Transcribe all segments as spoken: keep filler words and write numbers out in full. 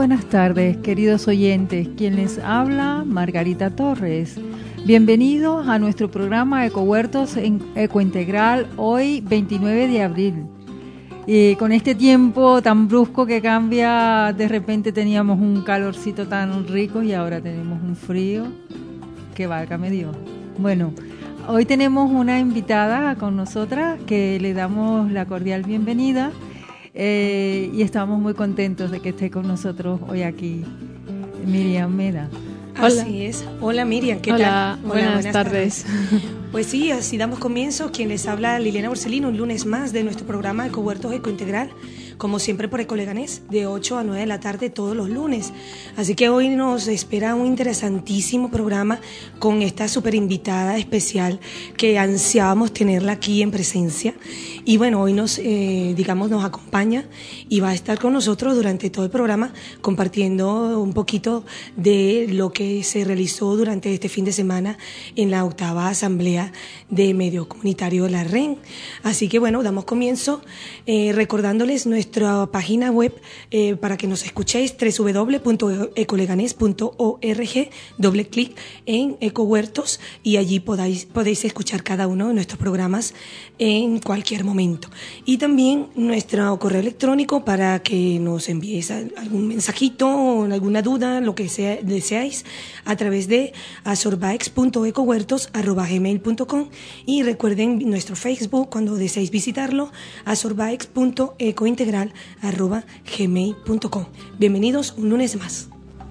buenas tardes, queridos oyentes. Quien les habla, Margarita Torres. Bienvenidos a nuestro programa Ecohuertos en Ecointegral, hoy veintinueve de abril. Y con este tiempo tan brusco que cambia, de repente teníamos un calorcito tan rico y ahora tenemos un frío. Que válgame Dios. Bueno, hoy tenemos una invitada con nosotras que le damos la cordial bienvenida. Eh, y estamos muy contentos de que esté con nosotros hoy aquí, Miriam Meda. Hola. Así es. Hola Miriam, ¿qué Hola, tal? Hola, buenas, buenas tardes. tardes. Pues sí, así damos comienzo. Quien les habla, Liliana Borsellino, un lunes más de nuestro programa Ecohuertos Ecointegral, como siempre por Ecoleganés, de ocho a nueve de la tarde todos los lunes. Así que hoy nos espera un interesantísimo programa con esta súper invitada especial que ansiábamos tenerla aquí en presencia. Y bueno, hoy nos, eh, digamos, nos acompaña y va a estar con nosotros durante todo el programa compartiendo un poquito de lo que se realizó durante este fin de semana en la octava asamblea de Medio Comunitario de la R E N. Así que bueno, damos comienzo eh, recordándoles nuestra página web eh, para que nos escuchéis, doble u doble u doble u punto ecoleganés punto org, doble clic en Ecohuertos y allí podáis, podéis escuchar cada uno de nuestros programas en cualquier momento. Y también nuestro correo electrónico para que nos enviéis algún mensajito o alguna duda, lo que sea, deseáis, a través de asorbaex punto ecohuertos arroba gmail punto com. Y recuerden nuestro Facebook cuando deseáis visitarlo, asorbaex punto ecointegral arroba gmail punto com. Bienvenidos un lunes más.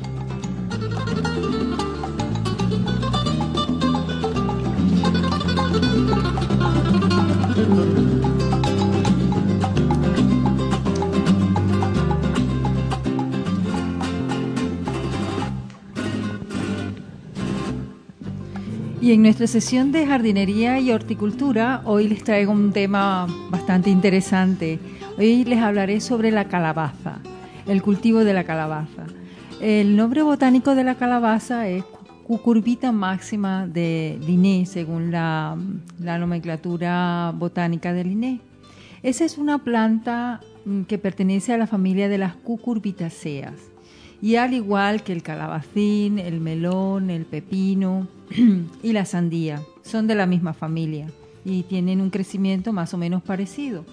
Y en nuestra sesión de jardinería y horticultura, hoy les traigo un tema bastante interesante. Hoy les hablaré sobre la calabaza, el cultivo de la calabaza. El nombre botánico de la calabaza es Cucurbita máxima de Linné, según la, la nomenclatura botánica de Linné. Esa es una planta que pertenece a la familia de las cucurbitaceas. Y al igual que el calabacín, el melón, el pepino y la sandía, son de la misma familia y tienen un crecimiento más o menos parecido.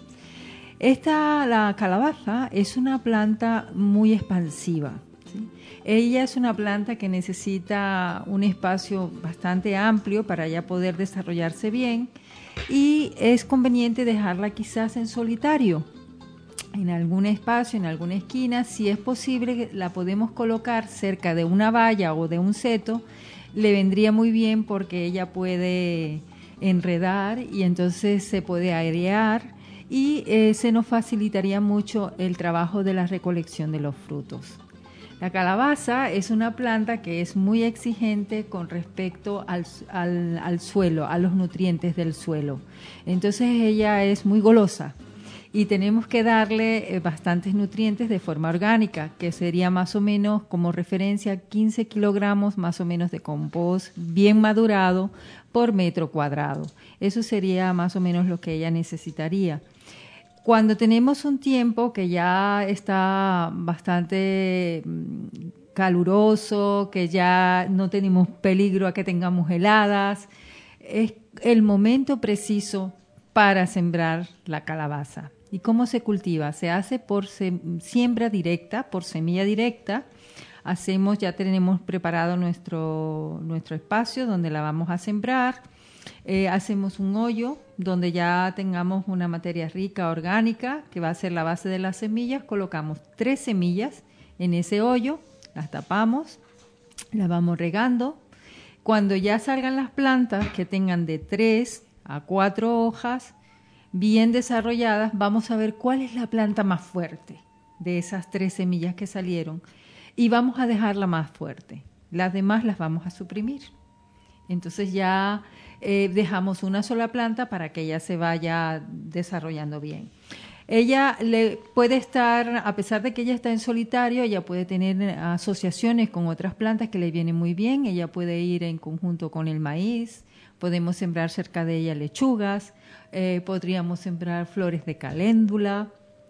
Esta, la calabaza, es una planta muy expansiva, ¿sí? Ella es una planta que necesita un espacio bastante amplio para ya poder desarrollarse bien y es conveniente dejarla quizás en solitario. En algún espacio, en alguna esquina, si es posible, la podemos colocar cerca de una valla o de un seto, le vendría muy bien porque ella puede enredar y entonces se puede airear y eh, se nos facilitaría mucho el trabajo de la recolección de los frutos. La calabaza es una planta que es muy exigente con respecto al, al, al suelo, a los nutrientes del suelo. Entonces ella es muy golosa. Y tenemos que darle eh, bastantes nutrientes de forma orgánica, que sería más o menos como referencia quince kilogramos más o menos de compost bien madurado por metro cuadrado. Eso sería más o menos lo que ella necesitaría. Cuando tenemos un tiempo que ya está bastante caluroso, que ya no tenemos peligro a que tengamos heladas, es el momento preciso para sembrar la calabaza. ¿Y cómo se cultiva? Se hace por siembra directa, por semilla directa. Hacemos, ya tenemos preparado nuestro, nuestro espacio donde la vamos a sembrar. Eh, hacemos un hoyo donde ya tengamos una materia rica, orgánica, que va a ser la base de las semillas. Colocamos tres semillas en ese hoyo, las tapamos, las vamos regando. Cuando ya salgan las plantas que tengan de tres a cuatro hojas, bien desarrolladas, vamos a ver cuál es la planta más fuerte de esas tres semillas que salieron y vamos a dejarla más fuerte. Las demás las vamos a suprimir. Entonces ya eh, dejamos una sola planta para que ella se vaya desarrollando bien. Ella le puede estar, a pesar de que ella está en solitario, ella puede tener asociaciones con otras plantas que le vienen muy bien. Ella puede ir en conjunto con el maíz, podemos sembrar cerca de ella lechugas, eh, podríamos sembrar flores de caléndula,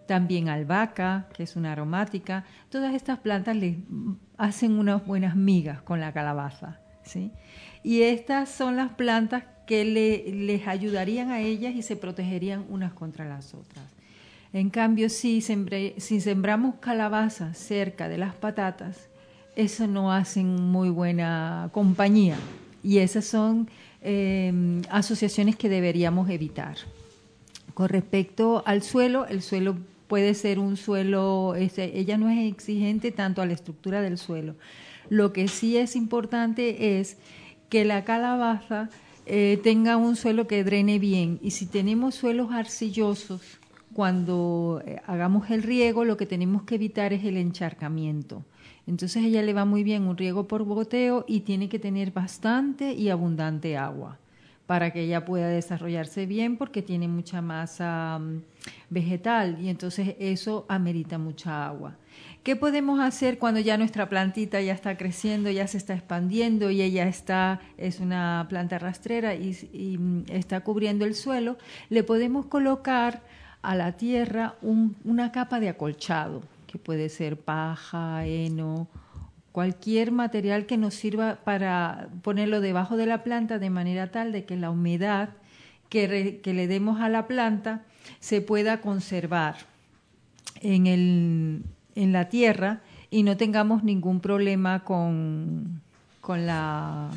también albahaca, que es una aromática. Todas estas plantas les hacen unas buenas migas con la calabaza, ¿sí? Y estas son las plantas que le, les ayudarían a ellas y se protegerían unas contra las otras. En cambio, si, sembré, si sembramos calabazas cerca de las patatas, eso no hacen muy buena compañía. Y esas son eh, asociaciones que deberíamos evitar. Con respecto al suelo, el suelo puede ser un suelo, este, ella no es exigente tanto a la estructura del suelo. Lo que sí es importante es que la calabaza eh, tenga un suelo que drene bien. Y si tenemos suelos arcillosos, cuando eh, hagamos el riego, lo que tenemos que evitar es el encharcamiento. Entonces a ella le va muy bien un riego por goteo y tiene que tener bastante y abundante agua para que ella pueda desarrollarse bien, porque tiene mucha masa um, vegetal y entonces eso amerita mucha agua. ¿Qué podemos hacer cuando ya nuestra plantita ya está creciendo, ya se está expandiendo y ella está, es una planta rastrera y, y um, está cubriendo el suelo? Le podemos colocar a la tierra un, una capa de acolchado, que puede ser paja, heno, cualquier material que nos sirva para ponerlo debajo de la planta de manera tal de que la humedad que, re, que le demos a la planta se pueda conservar en, el, en la tierra y no tengamos ningún problema con, con, la,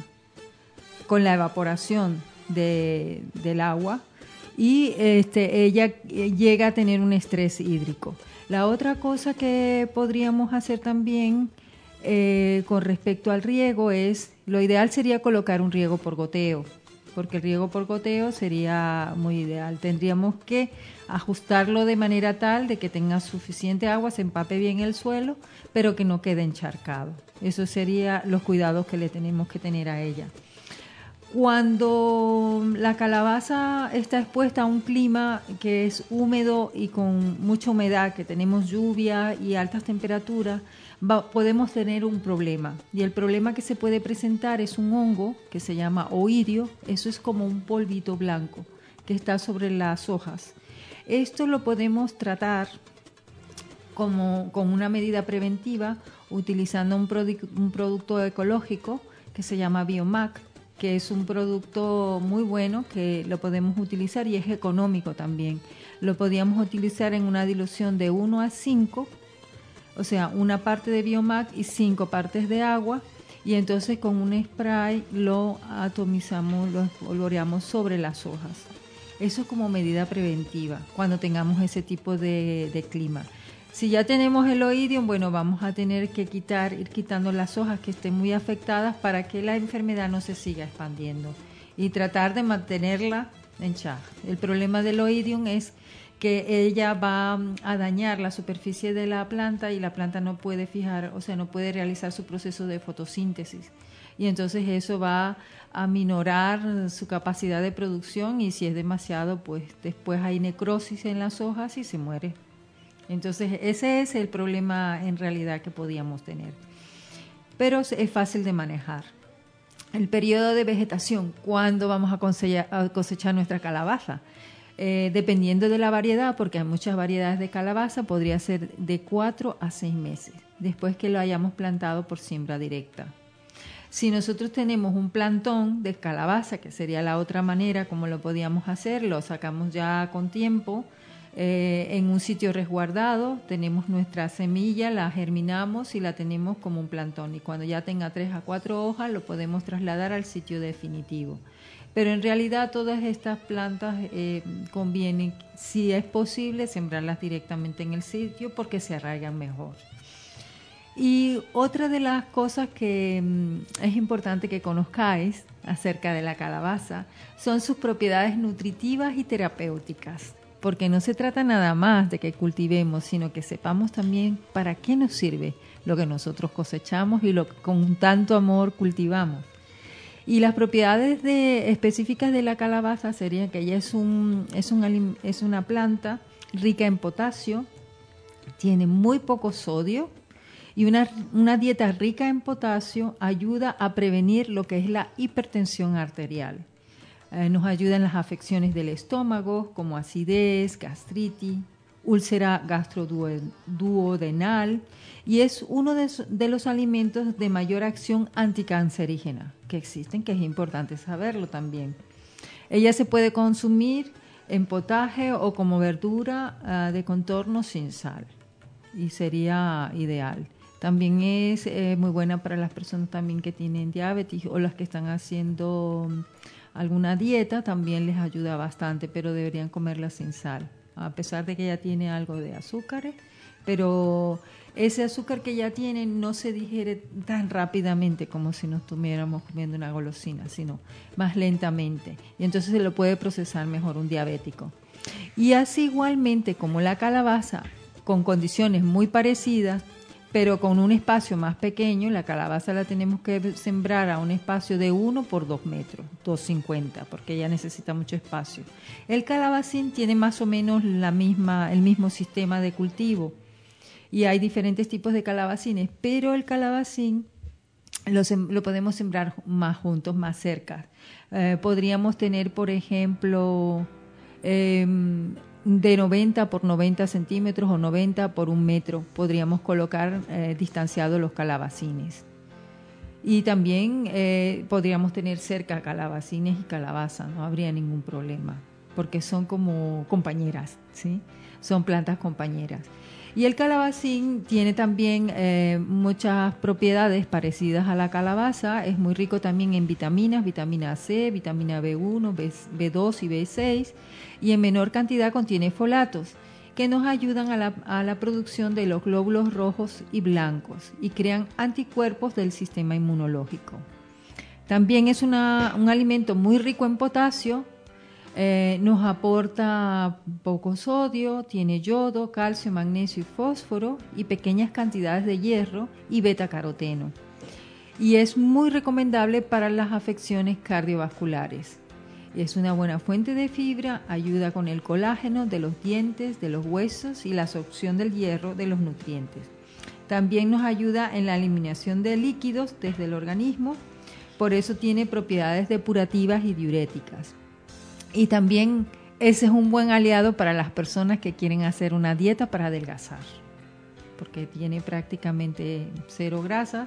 con la evaporación de, del agua y este, ella llega a tener un estrés hídrico. La otra cosa que podríamos hacer también eh, con respecto al riego es, lo ideal sería colocar un riego por goteo, porque el riego por goteo sería muy ideal. Tendríamos que ajustarlo de manera tal de que tenga suficiente agua, se empape bien el suelo, pero que no quede encharcado. Esos serían los cuidados que le tenemos que tener a ella. Cuando la calabaza está expuesta a un clima que es húmedo y con mucha humedad, que tenemos lluvia y altas temperaturas, va, podemos tener un problema. Y el problema que se puede presentar es un hongo que se llama oidio. Eso es como un polvito blanco que está sobre las hojas. Esto lo podemos tratar como, con una medida preventiva utilizando un, produ- un producto ecológico que se llama Biomac, que es un producto muy bueno que lo podemos utilizar y es económico también. Lo podíamos utilizar en una dilución de uno a cinco, o sea, una parte de Biomac y cinco partes de agua, y entonces con un spray lo atomizamos, lo espolvoreamos sobre las hojas. Eso es como medida preventiva cuando tengamos ese tipo de, de clima. Si ya tenemos el oidium, bueno, vamos a tener que quitar, ir quitando las hojas que estén muy afectadas para que la enfermedad no se siga expandiendo y tratar de mantenerla en chaja. El problema del oidium es que ella va a dañar la superficie de la planta y la planta no puede fijar, o sea, no puede realizar su proceso de fotosíntesis. Y entonces eso va a minorar su capacidad de producción y si es demasiado, pues después hay necrosis en las hojas y se muere. Entonces ese es el problema en realidad que podíamos tener, pero es fácil de manejar. El periodo de vegetación, ¿cuándo vamos a cosechar, a cosechar nuestra calabaza? Eh, dependiendo de la variedad, porque hay muchas variedades de calabaza, podría ser de cuatro a seis meses, después que lo hayamos plantado por siembra directa. Si nosotros tenemos un plantón de calabaza, que sería la otra manera como lo podíamos hacer, lo sacamos ya con tiempo, Eh, en un sitio resguardado, tenemos nuestra semilla, la germinamos y la tenemos como un plantón. Y cuando ya tenga tres a cuatro hojas, lo podemos trasladar al sitio definitivo. Pero en realidad todas estas plantas eh, conviene, si es posible, sembrarlas directamente en el sitio porque se arraigan mejor. Y otra de las cosas que mm, es importante que conozcáis acerca de la calabaza son sus propiedades nutritivas y terapéuticas. Porque no se trata nada más de que cultivemos, sino que sepamos también para qué nos sirve lo que nosotros cosechamos y lo que con tanto amor cultivamos. Y las propiedades de, específicas de la calabaza serían que ella es, un, es, un, es una planta rica en potasio, tiene muy poco sodio y una, una dieta rica en potasio ayuda a prevenir lo que es la hipertensión arterial. Eh, nos ayudan las afecciones del estómago, como acidez, gastritis, úlcera gastroduodenal, y es uno de, de los alimentos de mayor acción anticancerígena que existen, que es importante saberlo también. Ella se puede consumir en potaje o como verdura uh, de contorno sin sal, y sería ideal. También es eh, muy buena para las personas también que tienen diabetes o las que están haciendo alguna dieta, también les ayuda bastante, pero deberían comerla sin sal, a pesar de que ya tiene algo de azúcares, pero ese azúcar que ya tiene no se digiere tan rápidamente como si nos estuviéramos comiendo una golosina, sino más lentamente, y entonces se lo puede procesar mejor un diabético. Y así igualmente como la calabaza, con condiciones muy parecidas, pero con un espacio más pequeño, la calabaza la tenemos que sembrar a un espacio de uno por dos metros, dos cincuenta, porque ella necesita mucho espacio. El calabacín tiene más o menos la misma, el mismo sistema de cultivo, y hay diferentes tipos de calabacines, pero el calabacín lo, lo podemos sembrar más juntos, más cerca. Eh, podríamos tener, por ejemplo, eh, de noventa por noventa centímetros o noventa por un metro, podríamos colocar eh, distanciados los calabacines. Y también eh, podríamos tener cerca calabacines y calabaza, no habría ningún problema, porque son como compañeras, ¿sí? Son plantas compañeras. Y el calabacín tiene también eh, muchas propiedades parecidas a la calabaza. Es muy rico también en vitaminas, vitamina C, vitamina B uno, B dos y B seis, y en menor cantidad contiene folatos, que nos ayudan a la, a la producción de los glóbulos rojos y blancos y crean anticuerpos del sistema inmunológico. También es una, un alimento muy rico en potasio. Eh, nos aporta poco sodio, tiene yodo, calcio, magnesio y fósforo, y pequeñas cantidades de hierro y betacaroteno. Y es muy recomendable para las afecciones cardiovasculares. Es una buena fuente de fibra, ayuda con el colágeno de los dientes, de los huesos y la absorción del hierro de los nutrientes. También nos ayuda en la eliminación de líquidos desde el organismo, por eso tiene propiedades depurativas y diuréticas. Y también ese es un buen aliado para las personas que quieren hacer una dieta para adelgazar, porque tiene prácticamente cero grasa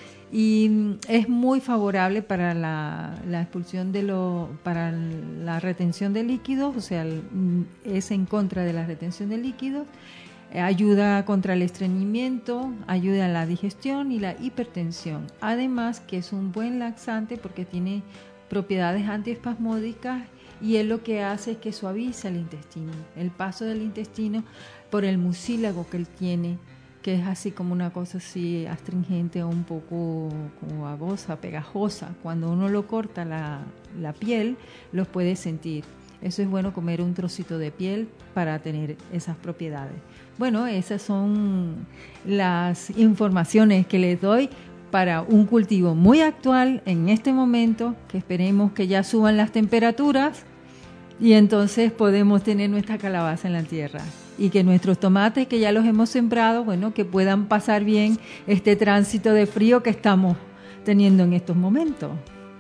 y es muy favorable para la, la expulsión de lo, para la retención de líquidos, o sea, es en contra de la retención de líquidos, ayuda contra el estreñimiento, ayuda en la digestión y la hipertensión. Además que es un buen laxante porque tiene propiedades antiespasmódicas, y él lo que hace es que suaviza el intestino, el paso del intestino por el mucílago que él tiene, que es así como una cosa así astringente o un poco como babosa, pegajosa. Cuando uno lo corta la, la piel, los puede sentir. Eso es bueno, comer un trocito de piel para tener esas propiedades. Bueno, esas son las informaciones que les doy para un cultivo muy actual en este momento, que esperemos que ya suban las temperaturas y entonces podemos tener nuestra calabaza en la tierra, y que nuestros tomates que ya los hemos sembrado, bueno, que puedan pasar bien este tránsito de frío que estamos teniendo en estos momentos.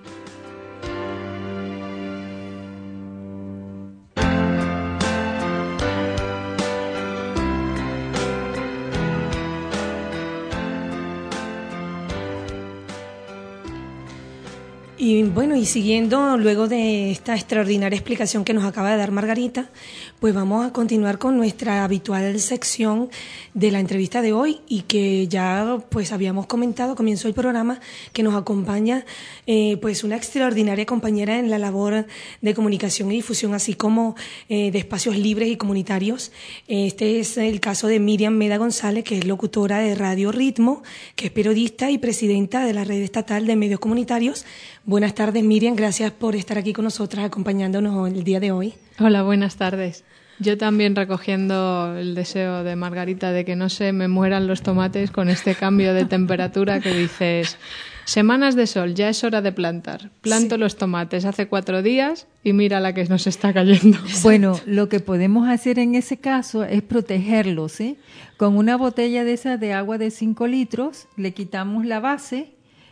Y bueno, y siguiendo luego de esta extraordinaria explicación que nos acaba de dar Margarita, pues vamos a continuar con nuestra habitual sección de la entrevista de hoy, y que ya pues habíamos comentado, comenzó el programa, que nos acompaña eh, pues una extraordinaria compañera en la labor de comunicación y difusión, así como eh, de espacios libres y comunitarios. Este es el caso de Miriam Meda González, que es locutora de Radio Ritmo, que es periodista y presidenta de la Red Estatal de Medios Comunitarios. Buenas tardes, Miriam, gracias por estar aquí con nosotras acompañándonos el día de hoy. Hola, buenas tardes. Yo también recogiendo el deseo de Margarita de que no se me mueran los tomates con este cambio de temperatura que dices, semanas de sol, ya es hora de plantar. Planto sí. Los tomates hace cuatro días y mira la que nos está cayendo. Bueno, lo que podemos hacer en ese caso es protegerlos, ¿eh? Con una botella de esa de agua de cinco litros, le quitamos la base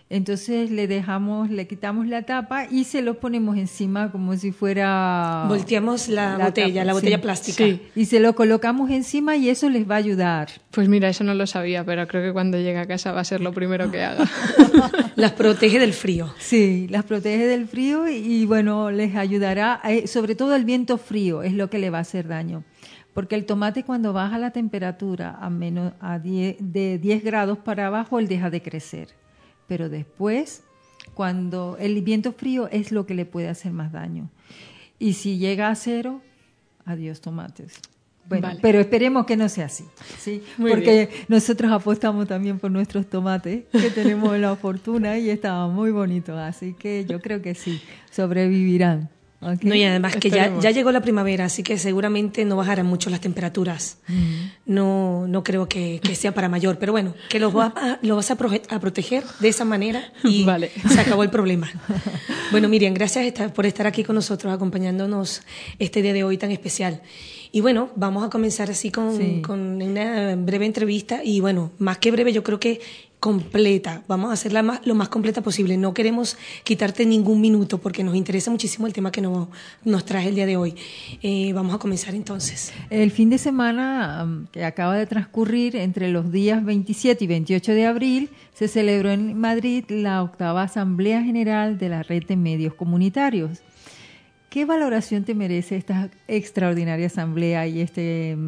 Entonces le dejamos, le quitamos la tapa y se lo ponemos encima como si fuera... Volteamos la, la botella, tapa, la botella sí. plástica. Sí. Y se lo colocamos encima y eso les va a ayudar. Pues mira, eso no lo sabía, pero creo que cuando llegue a casa va a ser lo primero que haga. Las protege del frío. Sí, las protege del frío y, y bueno, les ayudará, a, sobre todo el viento frío es lo que le va a hacer daño. Porque el tomate cuando baja la temperatura a menos a diez, de diez grados para abajo, él deja de crecer. Pero después, cuando el viento frío es lo que le puede hacer más daño. Y si llega a cero, adiós tomates. Bueno, vale. Pero esperemos que no sea así, ¿sí? Muy Porque bien. Nosotros apostamos también por nuestros tomates, que tenemos la fortuna y estaban muy bonitos. Así que yo creo que sí, sobrevivirán. Okay. No, y además que ya, ya llegó la primavera, así que seguramente no bajarán mucho las temperaturas. Mm. No, no creo que, que sea para mayor, pero bueno, que los vas a, lo vas a, proje, a proteger de esa manera y vale. Se acabó el problema. Bueno, Miriam, gracias por estar aquí con nosotros, acompañándonos este día de hoy tan especial. Y bueno, vamos a comenzar así con, sí. con una breve entrevista y bueno, más que breve, yo creo que completa. Vamos a hacerla más, lo más completa posible. No queremos quitarte ningún minuto porque nos interesa muchísimo el tema que nos, nos trae el día de hoy. Eh, vamos a comenzar entonces. El fin de semana um, que acaba de transcurrir entre los días veintisiete y veintiocho de abril se celebró en Madrid la octava Asamblea General de la Red de Medios Comunitarios. ¿Qué valoración te merece esta extraordinaria asamblea y este,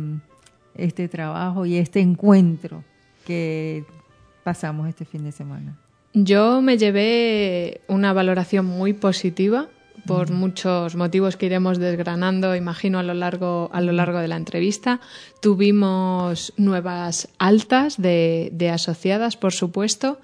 este trabajo y este encuentro que pasamos este fin de semana? Yo me llevé una valoración muy positiva por uh-huh. muchos motivos que iremos desgranando, imagino, a lo largo, a lo largo de la entrevista. Tuvimos nuevas altas de, de asociadas, por supuesto.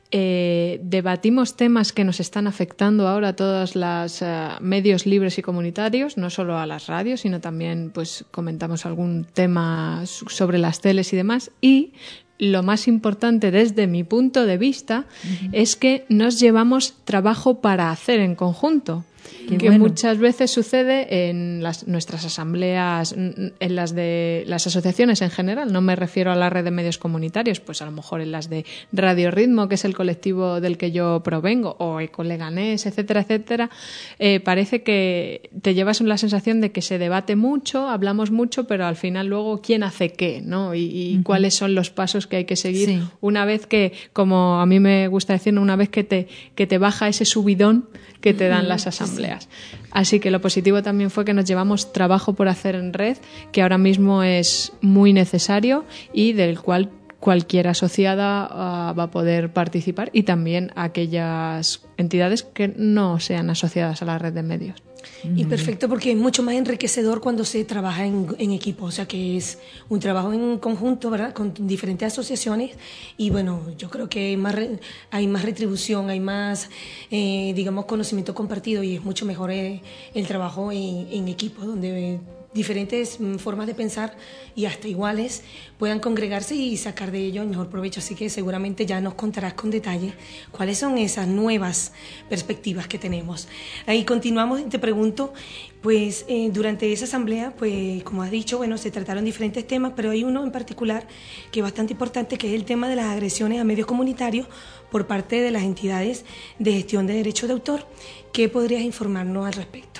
Eh, debatimos temas que nos están afectando ahora a todos los uh, medios libres y comunitarios, no solo a las radios, sino también pues comentamos algún tema sobre las teles y demás. Y lo más importante desde mi punto de vista uh-huh. es que nos llevamos trabajo para hacer en conjunto. Qué que bueno. Muchas veces sucede en las, nuestras asambleas, en las de las asociaciones en general, no me refiero a la red de medios comunitarios, pues a lo mejor en las de Radio Ritmo, que es el colectivo del que yo provengo, o Ecoleganés, etcétera, etcétera, eh, parece que te llevas la sensación de que se debate mucho, hablamos mucho, pero al final luego quién hace qué, ¿no? Y, y uh-huh. cuáles son los pasos que hay que seguir sí. una vez que, como a mí me gusta decir, una vez que te, que te baja ese subidón que te dan uh-huh. las asambleas. Así que lo positivo también fue que nos llevamos trabajo por hacer en red, que ahora mismo es muy necesario y del cual cualquier asociada uh, va a poder participar y también aquellas entidades que no sean asociadas a la red de medios. Y perfecto, porque es mucho más enriquecedor cuando se trabaja en, en equipo, o sea que es un trabajo en conjunto, ¿verdad?, con diferentes asociaciones y bueno, yo creo que hay más, re, hay más retribución, hay más, eh, digamos, conocimiento compartido y es mucho mejor eh, el trabajo en, en equipo, donde diferentes formas de pensar y hasta iguales puedan congregarse y sacar de ello el mejor provecho. Así que seguramente ya nos contarás con detalle cuáles son esas nuevas perspectivas que tenemos. Ahí continuamos y te pregunto, pues eh, durante esa asamblea, pues como has dicho, bueno, se trataron diferentes temas, pero hay uno en particular que es bastante importante, que es el tema de las agresiones a medios comunitarios por parte de las entidades de gestión de derechos de autor. ¿Qué podrías informarnos al respecto?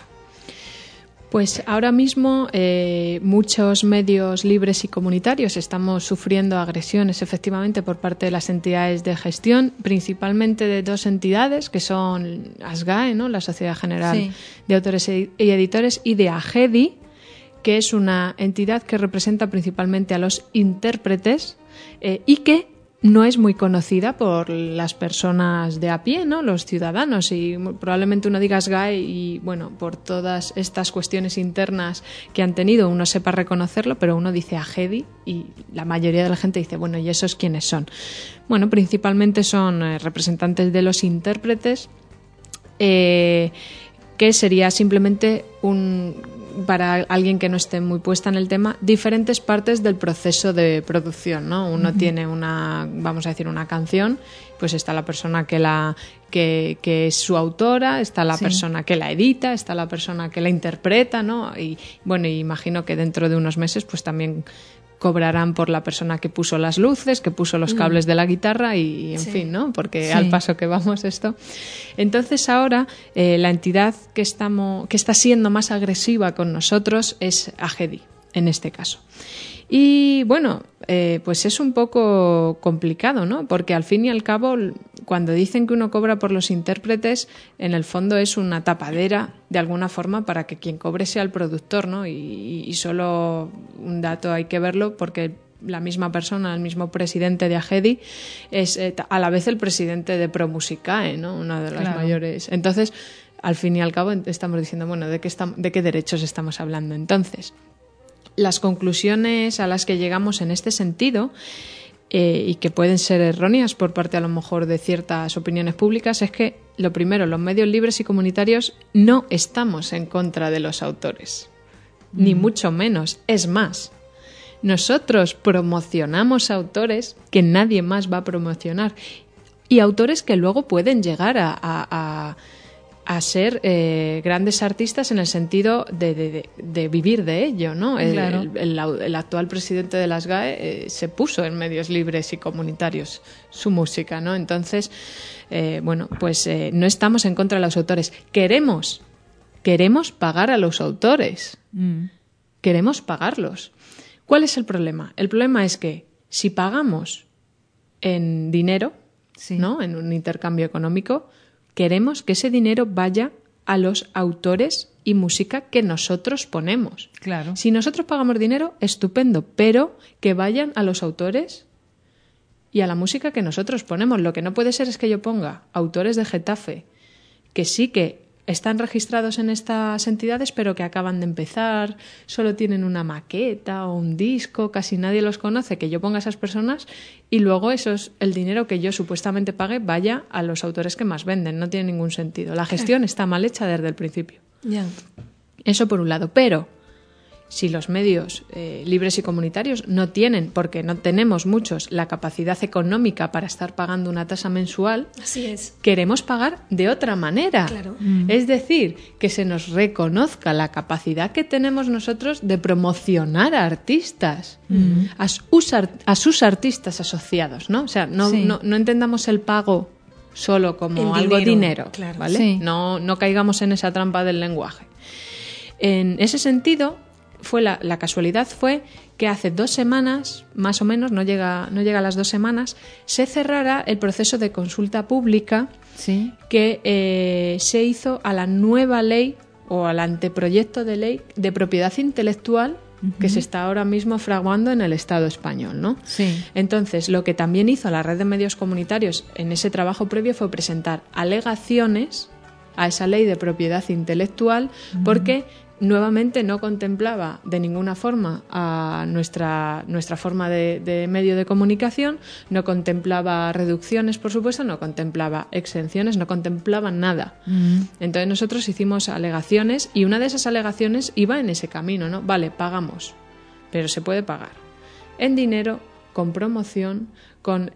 Pues ahora mismo eh, muchos medios libres y comunitarios estamos sufriendo agresiones efectivamente por parte de las entidades de gestión, principalmente de dos entidades que son ASGAE, ¿no?, la Sociedad General sí. de Autores y Editores, y de AGEDI, que es una entidad que representa principalmente a los intérpretes eh, y que no es muy conocida por las personas de a pie, ¿no?, los ciudadanos, y probablemente uno diga SGAE y, bueno, por todas estas cuestiones internas que han tenido, uno sepa reconocerlo, pero uno dice AGEDI y la mayoría de la gente dice, bueno, ¿y esos quiénes son? Bueno, principalmente son eh, representantes de los intérpretes, eh, que sería simplemente un... para alguien que no esté muy puesta en el tema, diferentes partes del proceso de producción, ¿no? Uno uh-huh. tiene una, vamos a decir, una canción, pues está la persona que la que, que es su autora, está la sí. persona que la edita, está la persona que la interpreta, ¿no? Y bueno, imagino que dentro de unos meses pues también cobrarán por la persona que puso las luces, que puso los cables de la guitarra y, en sí. fin, ¿no? Porque sí. al paso que vamos esto. Entonces ahora eh, la entidad que, estamos, que está siendo más agresiva con nosotros es AGEDI, en este caso. Y bueno, eh, pues es un poco complicado, ¿no? Porque al fin y al cabo, cuando dicen que uno cobra por los intérpretes, en el fondo es una tapadera de alguna forma para que quien cobre sea el productor, ¿no? Y, y solo un dato hay que verlo porque la misma persona, el mismo presidente de AGEDI, es eh, a la vez el presidente de ProMusicae, ¿no? Una de las claro. mayores. Entonces, al fin y al cabo, estamos diciendo, bueno, ¿de qué, estamos, de qué derechos estamos hablando entonces? Las conclusiones a las que llegamos en este sentido, eh, y que pueden ser erróneas por parte a lo mejor de ciertas opiniones públicas, es que, lo primero, los medios libres y comunitarios no estamos en contra de los autores, mm. ni mucho menos. Es más, nosotros promocionamos autores que nadie más va a promocionar y autores que luego pueden llegar a... a, a a ser eh, grandes artistas en el sentido de, de, de, de vivir de ello, ¿no? El, claro. el, el, el actual presidente de las GAE eh, se puso en medios libres y comunitarios su música, ¿no? Entonces, eh, bueno, pues eh, no estamos en contra de los autores. Queremos, queremos pagar a los autores. Mm. Queremos pagarlos. ¿Cuál es el problema? El problema es que si pagamos en dinero, sí. ¿no? En un intercambio económico, queremos que ese dinero vaya a los autores y música que nosotros ponemos. Claro. Si nosotros pagamos dinero, estupendo, pero que vayan a los autores y a la música que nosotros ponemos. Lo que no puede ser es que yo ponga autores de Getafe que sí que están registrados en estas entidades, pero que acaban de empezar, solo tienen una maqueta o un disco, casi nadie los conoce, que yo ponga a esas personas y luego eso es el dinero que yo supuestamente pague vaya a los autores que más venden. No tiene ningún sentido. La gestión está mal hecha desde el principio. Yeah. Eso por un lado. Pero si los medios eh, libres y comunitarios no tienen, porque no tenemos muchos, la capacidad económica para estar pagando una tasa mensual, así es. Queremos pagar de otra manera. Claro. Mm. Es decir, que se nos reconozca la capacidad que tenemos nosotros de promocionar a artistas, mm. a, sus, a sus artistas asociados, ¿no? O sea, no, sí. no, no entendamos el pago solo como el algo dinero, dinero, claro. ¿vale? Sí. No, no caigamos en esa trampa del lenguaje. En ese sentido, fue la, la casualidad fue que hace dos semanas, más o menos, no llega, no llega a las dos semanas, se cerrara el proceso de consulta pública sí. que eh, se hizo a la nueva ley o al anteproyecto de ley de propiedad intelectual uh-huh. que se está ahora mismo fraguando en el Estado español, ¿no? Sí. Entonces, lo que también hizo la red de medios comunitarios en ese trabajo previo fue presentar alegaciones a esa ley de propiedad intelectual uh-huh. porque nuevamente no contemplaba de ninguna forma a nuestra, nuestra forma de, de medio de comunicación, no contemplaba reducciones, por supuesto, no contemplaba exenciones, no contemplaba nada. Mm. Entonces nosotros hicimos alegaciones y una de esas alegaciones iba en ese camino, ¿no? Vale, pagamos, pero se puede pagar en dinero, con promoción, con,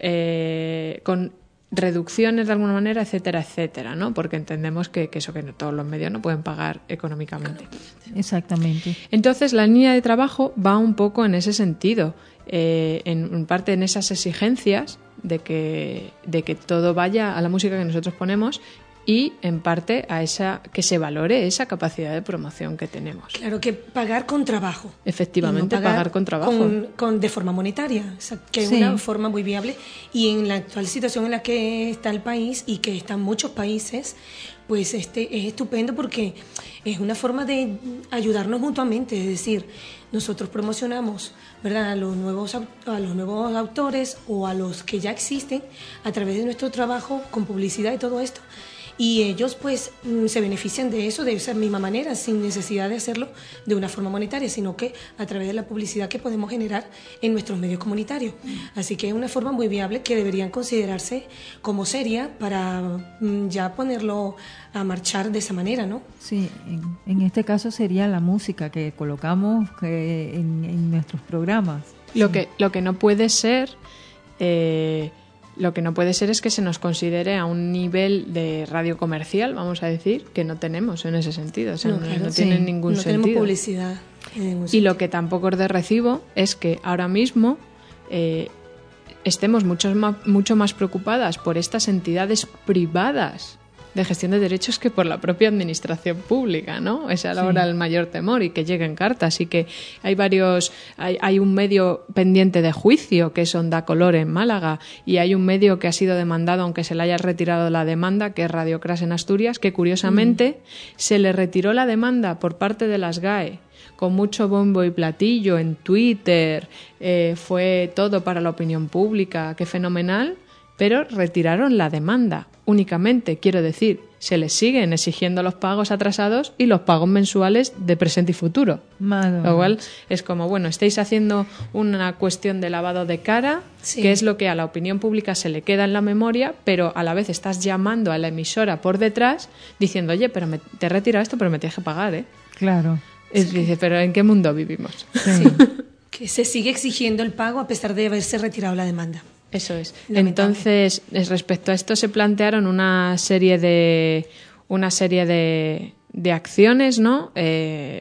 eh, con reducciones de alguna manera, etcétera, etcétera, ¿no? Porque entendemos que, que eso que no, todos los medios no pueden pagar económicamente. Exactamente. Entonces la línea de trabajo va un poco en ese sentido, eh, en, en parte en esas exigencias de que, de que todo vaya a la música que nosotros ponemos y en parte a esa que se valore esa capacidad de promoción que tenemos. Claro, que pagar con trabajo. Efectivamente, no pagar, pagar con trabajo. Con, con, de forma monetaria, o sea, que es sí. una forma muy viable. Y en la actual situación en la que está el país y que están muchos países, pues este es estupendo porque es una forma de ayudarnos mutuamente. Es decir, nosotros promocionamos, ¿verdad?, a los nuevos, a los nuevos autores o a los que ya existen a través de nuestro trabajo con publicidad y todo esto. Y ellos pues se benefician de eso de esa misma manera, sin necesidad de hacerlo de una forma monetaria, sino que a través de la publicidad que podemos generar en nuestros medios comunitarios. Así que es una forma muy viable que deberían considerarse como seria para ya ponerlo a marchar de esa manera, ¿no? Sí, en, en este caso sería la música que colocamos que en, en nuestros programas. Lo, sí. que, lo que no puede ser... Eh, Lo que no puede ser es que se nos considere a un nivel de radio comercial, vamos a decir, que no tenemos en ese sentido. O sea, no, no, claro, no sí. tiene ningún no sentido. No tenemos publicidad. Y lo que tampoco es de recibo es que ahora mismo eh, estemos mucho más, mucho más preocupadas por estas entidades privadas de gestión de derechos que por la propia administración pública, ¿no? Es ahora sí. el mayor temor, y que lleguen cartas, y que hay varios, hay, hay un medio pendiente de juicio que es Onda Color en Málaga, y hay un medio que ha sido demandado aunque se le haya retirado la demanda, que es Radio Crash en Asturias, que curiosamente mm. se le retiró la demanda por parte de las G A E con mucho bombo y platillo en Twitter, eh, fue todo para la opinión pública, qué fenomenal, pero retiraron la demanda únicamente. Quiero decir, se les siguen exigiendo los pagos atrasados y los pagos mensuales de presente y futuro. Madre. Lo cual es como, bueno, estáis haciendo una cuestión de lavado de cara, sí. que es lo que a la opinión pública se le queda en la memoria, pero a la vez estás llamando a la emisora por detrás diciendo, oye, pero me, te he retirado esto, pero me tienes que pagar, ¿eh? Claro. Es, sí. Dice, pero ¿en qué mundo vivimos? Sí. Que se sigue exigiendo el pago a pesar de haberse retirado la demanda. Eso es. Entonces, respecto a esto se plantearon una serie de una serie de, de acciones, ¿no? Eh,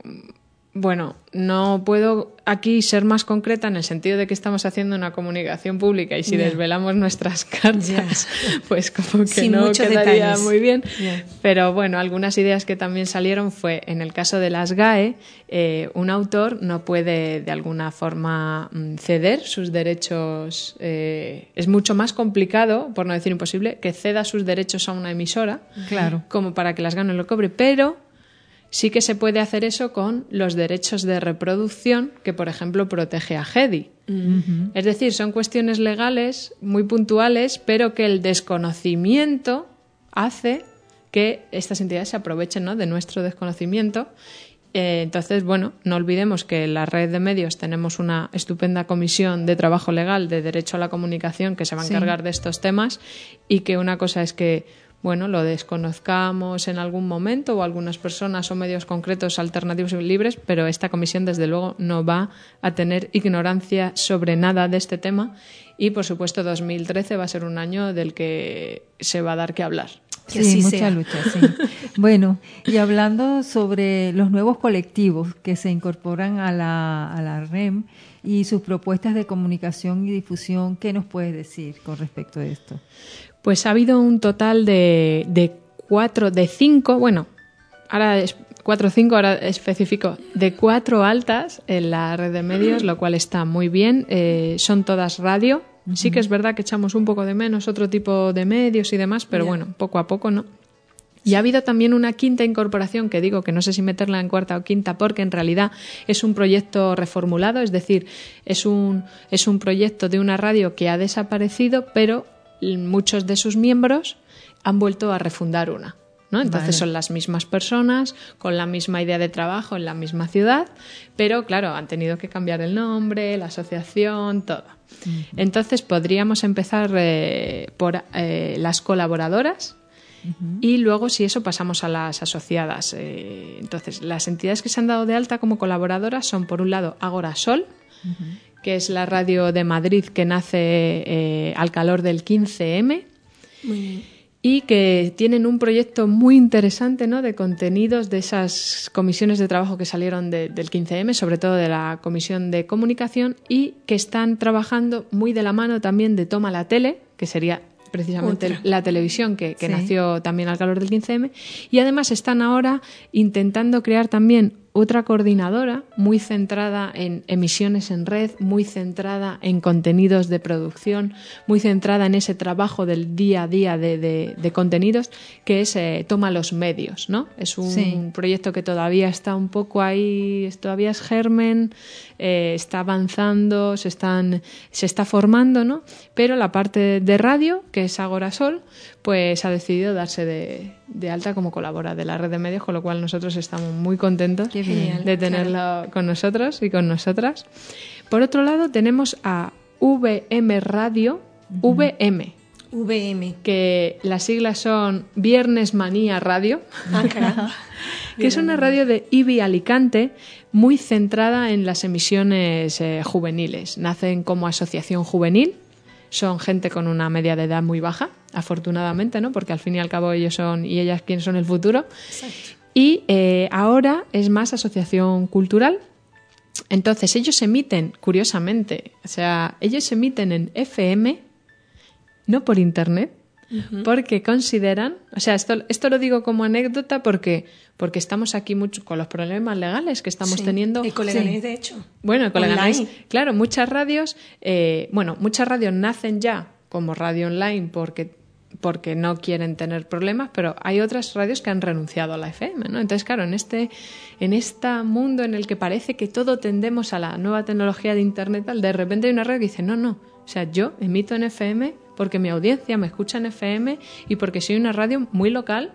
bueno, no puedo aquí ser más concreta en el sentido de que estamos haciendo una comunicación pública y si yeah. desvelamos nuestras cartas, yeah. pues como que Sin no quedaría detalles. muy bien. Yeah. Pero bueno, algunas ideas que también salieron fue, en el caso de las G A E, eh, un autor no puede de alguna forma ceder sus derechos. Eh, es mucho más complicado, por no decir imposible, que ceda sus derechos a una emisora, claro, como para que las G A E no lo cobre, pero sí que se puede hacer eso con los derechos de reproducción que, por ejemplo, protege a Gedi. Uh-huh. Es decir, son cuestiones legales muy puntuales, pero que el desconocimiento hace que estas entidades se aprovechen, ¿no?, de nuestro desconocimiento. Eh, entonces, bueno, no olvidemos que en la red de medios tenemos una estupenda comisión de trabajo legal de derecho a la comunicación que se va a encargar sí. de estos temas, y que una cosa es que bueno, lo desconozcamos en algún momento, o algunas personas o medios concretos alternativos y libres, pero esta comisión desde luego no va a tener ignorancia sobre nada de este tema, y por supuesto dos mil trece va a ser un año del que se va a dar que hablar. Que sí, mucha sea. lucha, sí. Bueno, y hablando sobre los nuevos colectivos que se incorporan a la, a la R E M y sus propuestas de comunicación y difusión, ¿qué nos puedes decir con respecto a esto? Pues ha habido un total de, de cuatro, de cinco, bueno, ahora es cuatro o cinco, ahora especifico, de cuatro altas en la red de medios, lo cual está muy bien. Eh, son todas radio. Uh-huh. Sí que es verdad que echamos un poco de menos otro tipo de medios y demás, pero yeah. bueno, poco a poco, ¿no? Y ha habido también una quinta incorporación, que digo que no sé si meterla en cuarta o quinta, porque en realidad es un proyecto reformulado, es decir, es un, es un proyecto de una radio que ha desaparecido, pero muchos de sus miembros han vuelto a refundar una, ¿no? Entonces vale. son las mismas personas, con la misma idea de trabajo en la misma ciudad, pero claro, han tenido que cambiar el nombre, la asociación, todo. Uh-huh. Entonces podríamos empezar eh, por eh, las colaboradoras, uh-huh. y luego, si eso, pasamos a las asociadas. Eh, entonces, las entidades que se han dado de alta como colaboradoras son, por un lado, Agora Sol, uh-huh. que es la radio de Madrid que nace eh, al calor del quince eme. Muy bien. Y que tienen un proyecto muy interesante, ¿no?, de contenidos de esas comisiones de trabajo que salieron de, del quince eme, sobre todo de la Comisión de Comunicación, y que están trabajando muy de la mano también de Toma la Tele, que sería precisamente Otra. la televisión que, que sí. nació también al calor del quince eme, y además están ahora intentando crear también otra coordinadora muy centrada en emisiones en red, muy centrada en contenidos de producción, muy centrada en ese trabajo del día a día de, de, de contenidos, que es eh, Toma los Medios, ¿no? Es un sí. proyecto que todavía está un poco ahí, todavía es germen, eh, está avanzando, se, están, se está formando, ¿no? Pero la parte de radio, que es Agora Sol, pues ha decidido darse de, de alta como colaboradora de la red de medios, con lo cual nosotros estamos muy contentos bien, de tenerlo claro. con nosotros y con nosotras. Por otro lado, tenemos a V M Radio, uh-huh. V M. V M. Que las siglas son Viernes Manía Radio, ah, que es una radio de I B I Alicante muy centrada en las emisiones eh, juveniles. Nacen como asociación juvenil. Son gente con una media de edad muy baja, afortunadamente, ¿no? Porque al fin y al cabo ellos son y ellas quienes son el futuro. Exacto. y eh, ahora es más asociación cultural. Entonces ellos emiten, curiosamente, o sea, ellos emiten en F M, no por internet, uh-huh. porque consideran, o sea, esto, esto lo digo como anécdota porque, porque estamos aquí mucho con los problemas legales que estamos sí. teniendo. El Coleganés, sí. de hecho. Bueno, el Coleganés, claro, muchas radios, eh, bueno, muchas radios nacen ya como radio online porque, porque no quieren tener problemas, pero hay otras radios que han renunciado a la F M, ¿no? Entonces, claro, en este, en este mundo en el que parece que todo tendemos a la nueva tecnología de internet, de repente hay una radio que dice, no, no, o sea, yo emito en F M porque mi audiencia me escucha en F M y porque soy una radio muy local,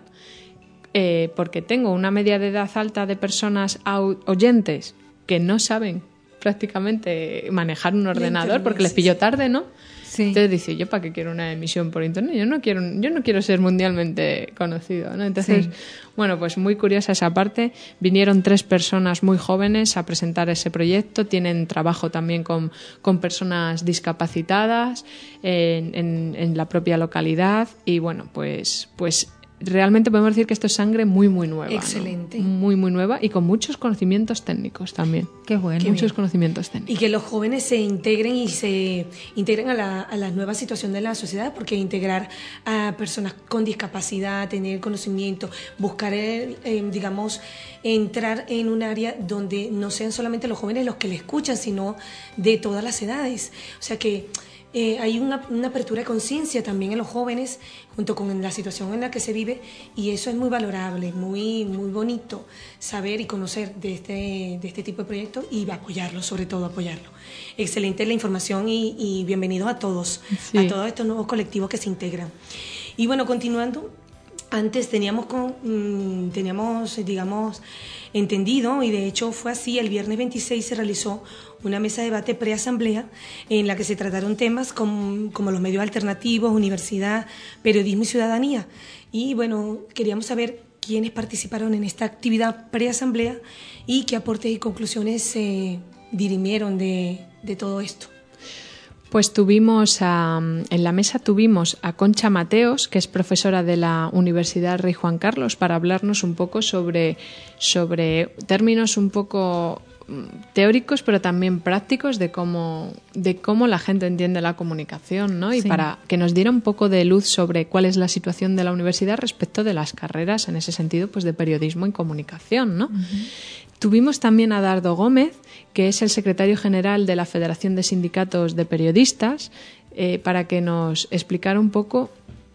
eh, porque tengo una media de edad alta de personas oyentes que no saben prácticamente manejar un ordenador internet, porque les pilló tarde, ¿no? Sí. Entonces dice, yo para qué quiero una emisión por internet, yo no quiero, yo no quiero ser mundialmente conocido, ¿no? Entonces, sí. bueno, pues muy curiosa esa parte. Vinieron tres personas muy jóvenes a presentar ese proyecto, tienen trabajo también con, con personas discapacitadas en, en, en la propia localidad y bueno, pues, pues realmente podemos decir que esto es sangre muy, muy nueva. Excelente. ¿no? Muy, muy nueva y con muchos conocimientos técnicos también. Qué bueno. Qué muchos bien. conocimientos técnicos. Y que los jóvenes se integren y se integren a la, a la nueva situación de la sociedad, porque integrar a personas con discapacidad, tener conocimiento, buscar, el, eh, digamos, entrar en un área donde no sean solamente los jóvenes los que le escuchan, sino de todas las edades. O sea que Eh, hay una, una apertura de conciencia también en los jóvenes junto con la situación en la que se vive y eso es muy valorable, muy, muy bonito saber y conocer de este, de este tipo de proyectos y apoyarlo, sobre todo apoyarlo. Excelente la información y, y bienvenidos a todos, sí. a todos estos nuevos colectivos que se integran. Y bueno, continuando, antes teníamos, con, mmm, teníamos digamos, entendido, y de hecho fue así, el viernes veintiséis se realizó una mesa de debate preasamblea en la que se trataron temas como, como los medios alternativos, universidad, periodismo y ciudadanía. Y bueno, queríamos saber quiénes participaron en esta actividad preasamblea y qué aportes y conclusiones se dirimieron de, de todo esto. Pues tuvimos a, en la mesa tuvimos a Concha Mateos, que es profesora de la Universidad Rey Juan Carlos, para hablarnos un poco sobre, sobre términos un poco teóricos pero también prácticos de cómo de cómo la gente entiende la comunicación, ¿no? Y sí. para que nos diera un poco de luz sobre cuál es la situación de la universidad respecto de las carreras en ese sentido, pues de periodismo y comunicación, ¿no? Uh-huh. Tuvimos también a Dardo Gómez, que es el secretario general de la Federación de Sindicatos de Periodistas, eh, para que nos explicara un poco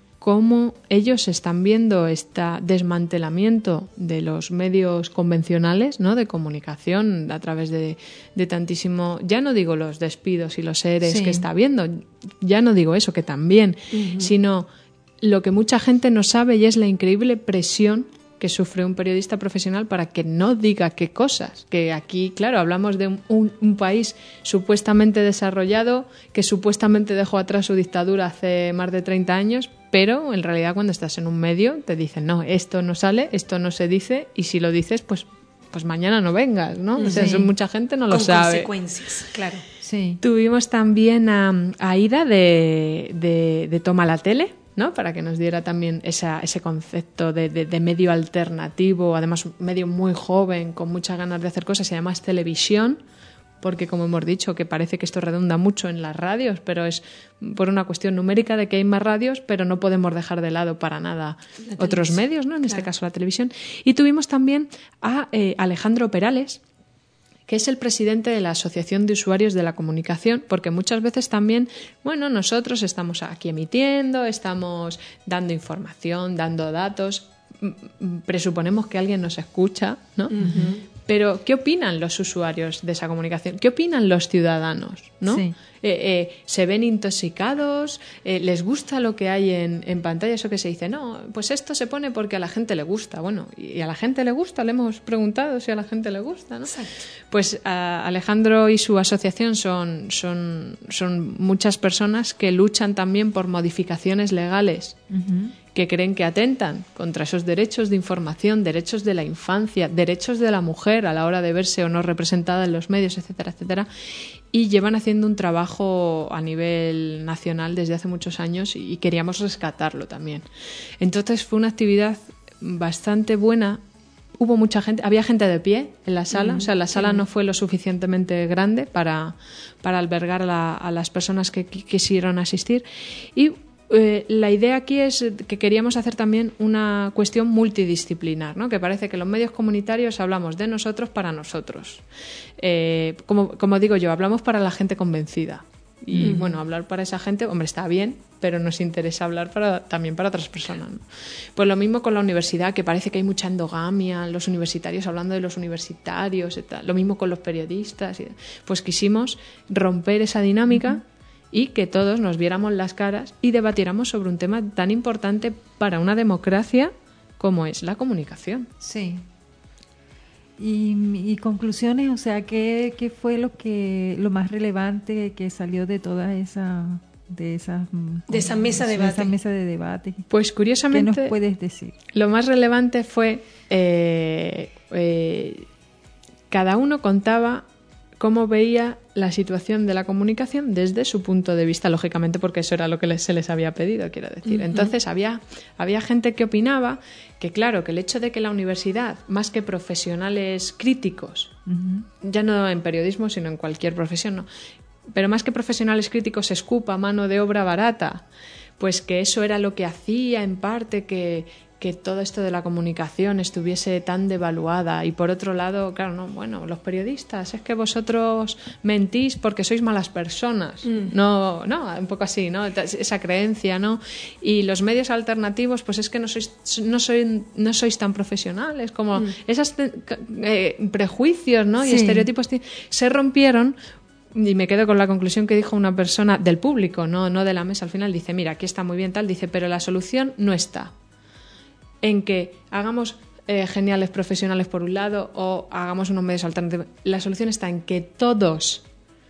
cómo ellos están viendo este desmantelamiento de los medios convencionales, ¿no? De comunicación a través de, de tantísimo, ya no digo los despidos y los eres sí. que está habiendo, ya no digo eso, que también, uh-huh. sino lo que mucha gente no sabe y es la increíble presión que sufre un periodista profesional para que no diga qué cosas. Que aquí, claro, hablamos de un, un, un país supuestamente desarrollado que supuestamente dejó atrás su dictadura hace más de treinta años, pero en realidad cuando estás en un medio te dicen, no, esto no sale, esto no se dice, y si lo dices, pues, pues mañana no vengas, ¿no? Sí. O sea, eso mucha gente no lo Con sabe. Consecuencias, claro. Sí. Tuvimos también a, a Ida de, de, de Toma la Tele, ¿no? Para que nos diera también esa, ese concepto de, de, de medio alternativo, además un medio muy joven, con muchas ganas de hacer cosas, se llama Televisión, porque como hemos dicho, que parece que esto redunda mucho en las radios, pero es por una cuestión numérica de que hay más radios, pero no podemos dejar de lado para nada otros medios, ¿no? En claro. este caso la televisión. Y tuvimos también a eh, Alejandro Perales, que es el presidente de la Asociación de Usuarios de la Comunicación, porque muchas veces también, bueno, nosotros estamos aquí emitiendo, estamos dando información, dando datos, presuponemos que alguien nos escucha, ¿no? Uh-huh. Pero, ¿qué opinan los usuarios de esa comunicación? ¿Qué opinan los ciudadanos? ¿No? Sí. Eh, eh, ¿Se ven intoxicados? Eh, ¿Les gusta lo que hay en, en pantalla? Eso que se dice, no, pues esto se pone porque a la gente le gusta. Bueno, ¿y a la gente le gusta? Le hemos preguntado si a la gente le gusta, ¿no? Exacto. Pues a Alejandro y su asociación son, son, son muchas personas que luchan también por modificaciones legales. Uh-huh. Que creen que atentan contra esos derechos de información, derechos de la infancia, derechos de la mujer a la hora de verse o no representada en los medios, etcétera, etcétera, y llevan haciendo un trabajo a nivel nacional desde hace muchos años y queríamos rescatarlo también. Entonces fue una actividad bastante buena, hubo mucha gente, había gente de pie en la sala, Mm, o sea, la sala sí. no fue lo suficientemente grande para, para albergar a, la- a las personas que qui- quisieron asistir. Y eh, la idea aquí es que queríamos hacer también una cuestión multidisciplinar, ¿no? Que parece que los medios comunitarios hablamos de nosotros para nosotros. Eh, como, como digo yo, hablamos para la gente convencida. Y Mm. bueno, hablar para esa gente, hombre, está bien, pero nos interesa hablar para, también para otras personas, ¿no? Pues lo mismo con la universidad, que parece que hay mucha endogamia, los universitarios hablando de los universitarios y tal. Lo mismo con los periodistas. Y, pues quisimos romper esa dinámica uh-huh. y que todos nos viéramos las caras y debatiéramos sobre un tema tan importante para una democracia como es la comunicación. Sí. Y, y conclusiones, o sea, ¿qué, qué fue lo que lo más relevante que salió de toda esa de esa de esa mesa de debate? Esa mesa de debate. Pues curiosamente, ¿qué nos puedes decir? Lo más relevante fue eh, eh, cada uno contaba cómo veía la situación de la comunicación desde su punto de vista, lógicamente, porque eso era lo que les, se les había pedido, quiero decir. Uh-huh. Entonces había, había gente que opinaba que, claro, que el hecho de que la universidad, más que profesionales críticos, uh-huh. ya no en periodismo, sino en cualquier profesión, ¿no? Pero más que profesionales críticos escupa mano de obra barata, pues que eso era lo que hacía, en parte, que... que todo esto de la comunicación estuviese tan devaluada. Y por otro lado, claro, no, bueno, los periodistas, es que vosotros mentís porque sois malas personas. Mm. No, no, un poco así, ¿no? Esa creencia, ¿no? Y los medios alternativos, pues es que no sois, no sois, no sois tan profesionales, como mm. esos eh, prejuicios, ¿no? Sí. Y estereotipos se rompieron. Y me quedo con la conclusión que dijo una persona del público, no, no de la mesa. Al final dice, mira, aquí está muy bien tal, dice, pero la solución no está en que hagamos eh, geniales profesionales por un lado o hagamos unos medios alternativos. La solución está en que todos,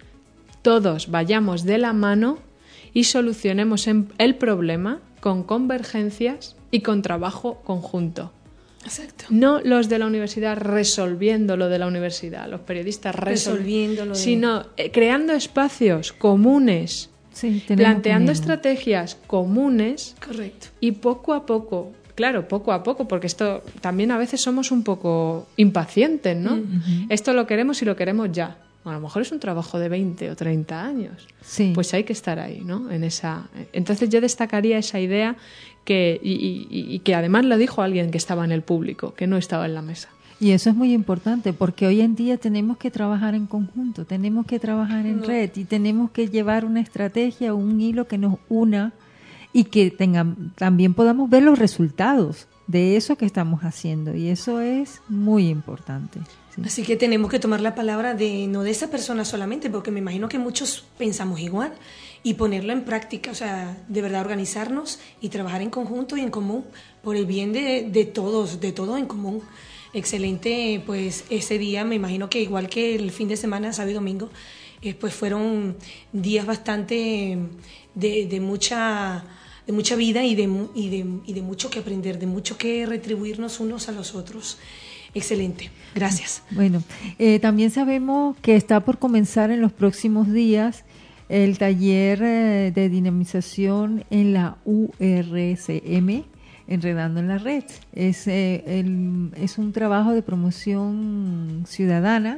todos vayamos de la mano y solucionemos el problema con convergencias y con trabajo conjunto. Exacto. No los de la universidad resolviendo lo de la universidad, los periodistas resol- resolviéndolo, de... sino eh, creando espacios comunes, sí, planteando estrategias comunes. Correcto. Y poco a poco. Claro, poco a poco, porque esto también a veces somos un poco impacientes, ¿no? Uh-huh. Esto lo queremos y lo queremos ya. Bueno, a lo mejor es un trabajo de veinte o treinta años. Sí. Pues hay que estar ahí, ¿no? En esa... Entonces yo destacaría esa idea que y, y, y que además lo dijo alguien que estaba en el público, que no estaba en la mesa. Y eso es muy importante porque hoy en día tenemos que trabajar en conjunto, tenemos que trabajar en no. red y tenemos que llevar una estrategia o un hilo que nos una y que tengan, también podamos ver los resultados de eso que estamos haciendo. Y eso es muy importante. Sí. Así que tenemos que tomar la palabra de no de esa persona solamente, porque me imagino que muchos pensamos igual, y ponerlo en práctica, o sea, de verdad organizarnos y trabajar en conjunto y en común por el bien de, de todos, de todo en común. Excelente, pues ese día me imagino que igual que el fin de semana, sábado y domingo, eh, pues fueron días bastante de, de mucha... de mucha vida y de, y, de, y de mucho que aprender, de mucho que retribuirnos unos a los otros. Excelente, gracias. Bueno, eh, también sabemos que está por comenzar en los próximos días el taller eh, de dinamización en la U R C M, Enredando en la Red. Es, eh, el, es un trabajo de promoción ciudadana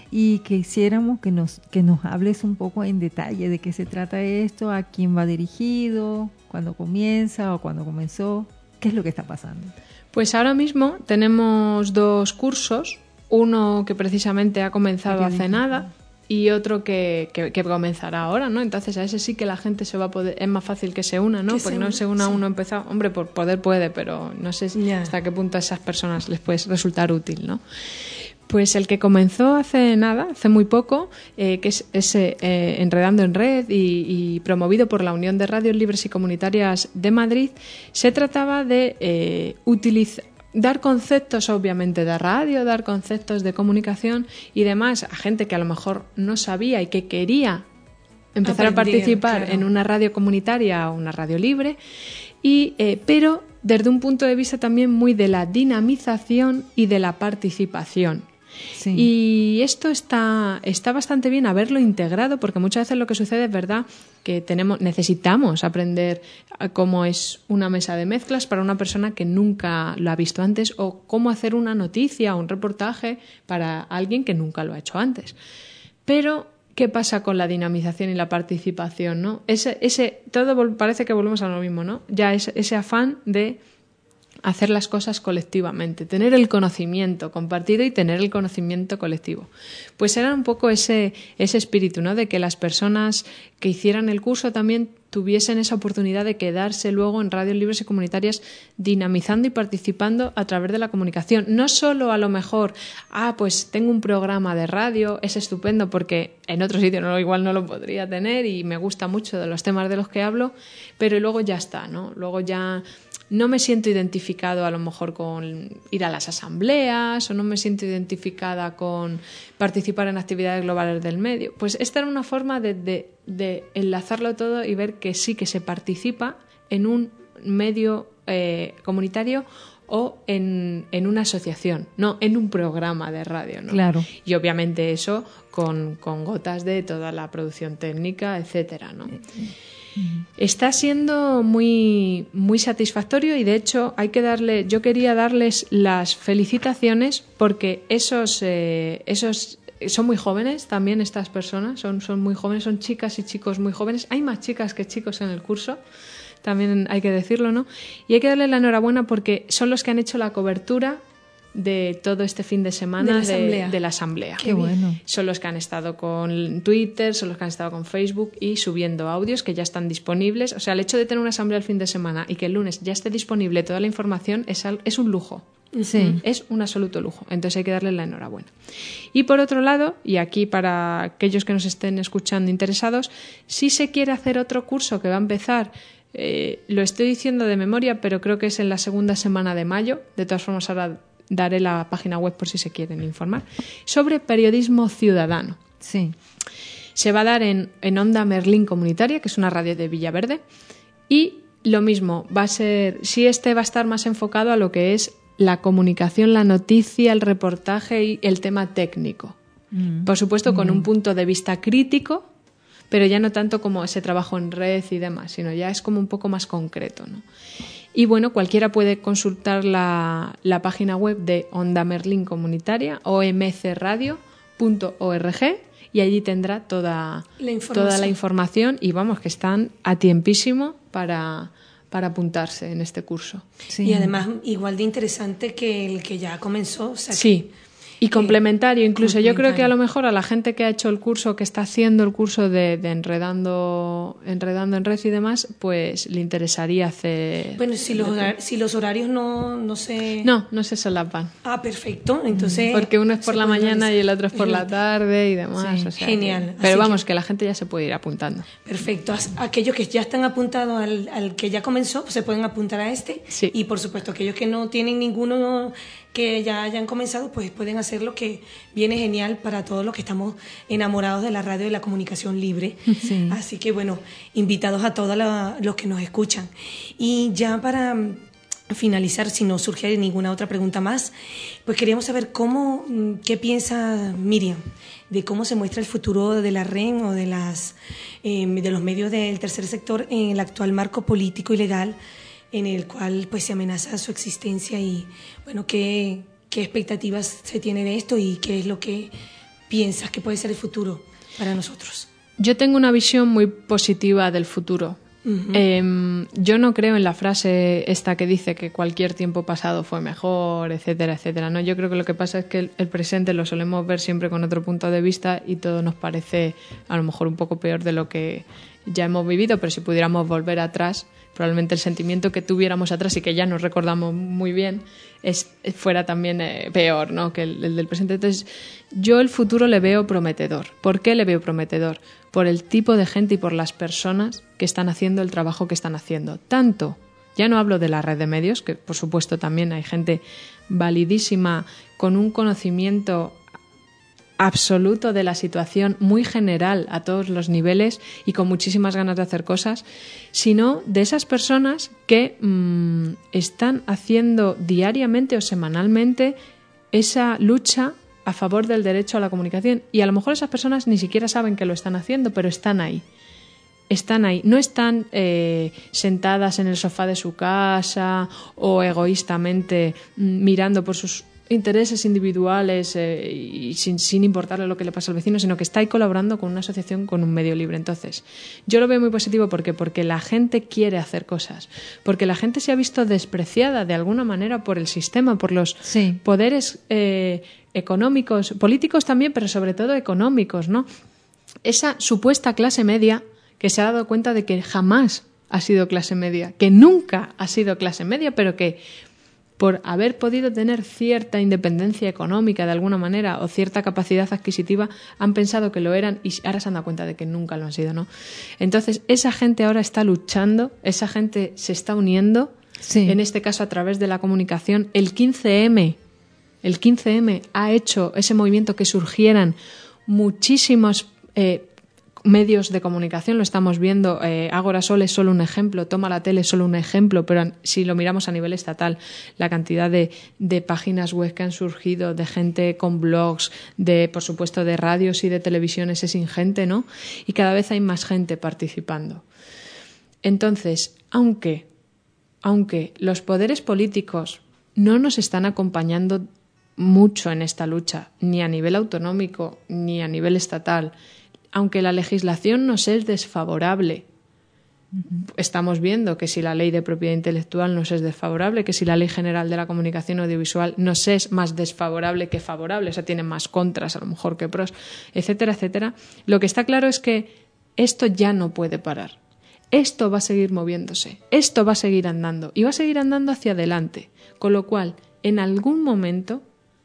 y quisiéramos que nos, que nos hables un poco en detalle de qué se trata esto, a quién va dirigido, cuándo comienza o cuándo comenzó, qué es lo que está pasando. Pues ahora mismo tenemos dos cursos, uno que precisamente ha comenzado hace nada y otro que, que, que comenzará ahora, ¿no? Entonces a ese sí que la gente se va a poder, es más fácil que se una, ¿no? Porque se no se una sí. uno empezado, hombre, por poder puede, pero no sé yeah. hasta qué punto a esas personas les puede resultar útil, ¿no? Pues el que comenzó hace nada, hace muy poco, eh, que es ese eh, Enredando en Red y, y promovido por la Unión de Radios Libres y Comunitarias de Madrid, se trataba de eh, utilizar, dar conceptos obviamente de radio, dar conceptos de comunicación y demás a gente que a lo mejor no sabía y que quería empezar Aprender, a participar claro. en una radio comunitaria o una radio libre, y eh, pero desde un punto de vista también muy de la dinamización y de la participación. Sí. Y esto está, está bastante bien haberlo integrado, porque muchas veces lo que sucede es verdad que tenemos, necesitamos aprender cómo es una mesa de mezclas para una persona que nunca lo ha visto antes, o cómo hacer una noticia o un reportaje para alguien que nunca lo ha hecho antes. Pero ¿qué pasa con la dinamización y la participación, ¿no? Ese, ese, todo parece que volvemos a lo mismo, ¿no? Ya ese, ese afán de hacer las cosas colectivamente, tener el conocimiento compartido y tener el conocimiento colectivo. Pues era un poco ese, ese espíritu, ¿no? De que las personas que hicieran el curso también tuviesen esa oportunidad de quedarse luego en radios libres y comunitarias dinamizando y participando a través de la comunicación. No solo a lo mejor, ah, pues tengo un programa de radio, es estupendo porque en otro sitio no, igual no lo podría tener y me gusta mucho de los temas de los que hablo, pero luego ya está, ¿no? Luego ya no me siento identificado a lo mejor con ir a las asambleas o no me siento identificada con participar en actividades globales del medio. Pues esta era una forma de, de, de enlazarlo todo y ver que sí que se participa en un medio eh, comunitario o en, en una asociación, no en un programa de radio, ¿no? Claro. Y obviamente eso con, con gotas de toda la producción técnica, etcétera, ¿no? Está siendo muy, muy satisfactorio y de hecho hay que darle, yo quería darles las felicitaciones porque esos, eh, esos son muy jóvenes también estas personas, son, son muy jóvenes, son chicas y chicos muy jóvenes. Hay más chicas que chicos en el curso, también hay que decirlo, ¿no? Y hay que darle la enhorabuena porque son los que han hecho la cobertura de todo este fin de semana de la asamblea. De, de la asamblea. Qué bueno. Son los que han estado con Twitter, son los que han estado con Facebook y subiendo audios que ya están disponibles. O sea, el hecho de tener una asamblea el fin de semana y que el lunes ya esté disponible toda la información es, al, es un lujo. Sí. Es un absoluto lujo. Entonces hay que darle la enhorabuena. Y por otro lado, y aquí para aquellos que nos estén escuchando interesados, si se quiere hacer otro curso que va a empezar, eh, lo estoy diciendo de memoria, pero creo que es en la segunda semana de mayo. De todas formas, ahora daré la página web por si se quieren informar, sobre periodismo ciudadano. Sí. Se va a dar en, en Onda Merlín Comunitaria, que es una radio de Villaverde, y lo mismo, va a ser, sí, este va a estar más enfocado a lo que es la comunicación, la noticia, el reportaje y el tema técnico. Mm. Por supuesto, con mm. un punto de vista crítico, pero ya no tanto como ese trabajo en red y demás, sino ya es como un poco más concreto, ¿no? Y bueno, cualquiera puede consultar la, la página web de Onda Merlín Comunitaria, o m c radio punto org, y allí tendrá toda la toda la información y vamos, que están a tiempísimo para, para apuntarse en este curso. Sí. Y además igual de interesante que el que ya comenzó. O sea, sí. Y complementario, incluso complementario. Yo creo que a lo mejor a la gente que ha hecho el curso, que está haciendo el curso de, de enredando, enredando en red y demás, pues le interesaría hacer... Bueno, si los, horarios, si los horarios no, no se... No, no se solapan. Ah, perfecto, entonces... Porque uno es por la mañana realizar. Y el otro es por la tarde y demás. Sí, o sea, genial. Que, pero vamos, que... que la gente ya se puede ir apuntando. Perfecto. Aquellos que ya están apuntados al, al que ya comenzó, pues se pueden apuntar a este. Sí. Y por supuesto, aquellos que no tienen ninguno... que ya hayan comenzado, pues pueden hacerlo, que viene genial para todos los que estamos enamorados de la radio y la comunicación libre. Sí. Así que, bueno, invitados a todos la, los que nos escuchan. Y ya para finalizar, si no surge ninguna otra pregunta más, pues queríamos saber cómo, qué piensa Miriam de cómo se muestra el futuro de la R E M o de, las, eh, de los medios del tercer sector en el actual marco político y legal en el cual pues se amenaza su existencia y bueno, qué, qué expectativas se tiene de esto y qué es lo que piensas que puede ser el futuro para nosotros. Yo tengo una visión muy positiva del futuro. Uh-huh. Eh, yo no creo en la frase esta que dice que cualquier tiempo pasado fue mejor, etcétera, etcétera. No, yo creo que lo que pasa es que el, el presente lo solemos ver siempre con otro punto de vista y todo nos parece a lo mejor un poco peor de lo que ya hemos vivido, pero si pudiéramos volver atrás, probablemente el sentimiento que tuviéramos atrás y que ya nos recordamos muy bien es, fuera también eh, peor, ¿no?, que el, el del presente. Entonces, yo el futuro le veo prometedor. ¿Por qué le veo prometedor? Por el tipo de gente y por las personas que están haciendo el trabajo que están haciendo. Tanto, ya no hablo de la red de medios, que por supuesto también hay gente validísima con un conocimiento absoluto de la situación, muy general a todos los niveles y con muchísimas ganas de hacer cosas, sino de esas personas que mmm, están haciendo diariamente o semanalmente esa lucha a favor del derecho a la comunicación. Y a lo mejor esas personas ni siquiera saben que lo están haciendo, pero están ahí. Están ahí. No están eh, sentadas en el sofá de su casa o egoístamente mm, mirando por sus intereses individuales eh, y sin, sin importarle lo que le pasa al vecino, sino que está ahí colaborando con una asociación, con un medio libre. Entonces, yo lo veo muy positivo porque, porque la gente quiere hacer cosas, porque la gente se ha visto despreciada de alguna manera por el sistema, por los sí. poderes eh, económicos, políticos también, pero sobre todo económicos, ¿no? Esa supuesta clase media que se ha dado cuenta de que jamás ha sido clase media, que nunca ha sido clase media, pero que por haber podido tener cierta independencia económica de alguna manera o cierta capacidad adquisitiva, han pensado que lo eran y ahora se han dado cuenta de que nunca lo han sido, ¿no? Entonces, esa gente ahora está luchando, esa gente se está uniendo, sí. en este caso a través de la comunicación. El quince eme, el quince eme ha hecho ese movimiento que surgieran muchísimos eh, medios de comunicación, lo estamos viendo. eh, Ágora Sol es solo un ejemplo, Toma la Tele es solo un ejemplo, pero si lo miramos a nivel estatal, la cantidad de, de páginas web que han surgido, de gente con blogs, de por supuesto de radios y de televisiones es ingente, ¿no? Y cada vez hay más gente participando. Entonces, aunque, aunque los poderes políticos no nos están acompañando mucho en esta lucha, ni a nivel autonómico, ni a nivel estatal, aunque la legislación nos es desfavorable, uh-huh. estamos viendo que si la ley de propiedad intelectual nos es desfavorable, que si la ley general de la comunicación audiovisual nos es más desfavorable que favorable, o sea, tiene más contras a lo mejor que pros, etcétera, etcétera, lo que está claro es que esto ya no puede parar. Esto va a seguir moviéndose, esto va a seguir andando y va a seguir andando hacia adelante, con lo cual, en algún momento,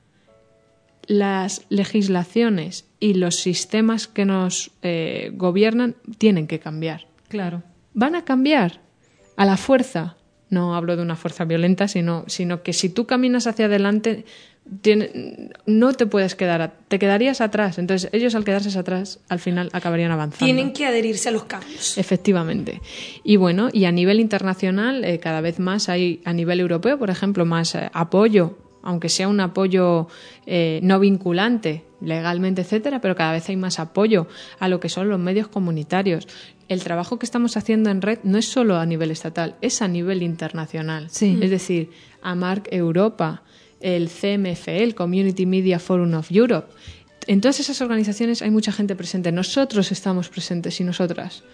las legislaciones y los sistemas que nos eh, gobiernan tienen que cambiar. Claro. Van a cambiar a la fuerza. No hablo de una fuerza violenta, sino, sino que si tú caminas hacia adelante, tiene, no te puedes quedar, a, te quedarías atrás. Entonces, ellos al quedarse atrás, al final acabarían avanzando. Tienen que adherirse a los cambios. Efectivamente. Y bueno, y a nivel internacional, eh, cada vez más hay, a nivel europeo, por ejemplo, más eh, apoyo, aunque sea un apoyo eh, no vinculante legalmente, etcétera, pero cada vez hay más apoyo a lo que son los medios comunitarios. El trabajo que estamos haciendo en red no es solo a nivel estatal, es a nivel internacional. Sí. Es decir, AMARC Europa, el C M F E, el Community Media Forum of Europe. En todas esas organizaciones hay mucha gente presente. Nosotros estamos presentes y nosotras.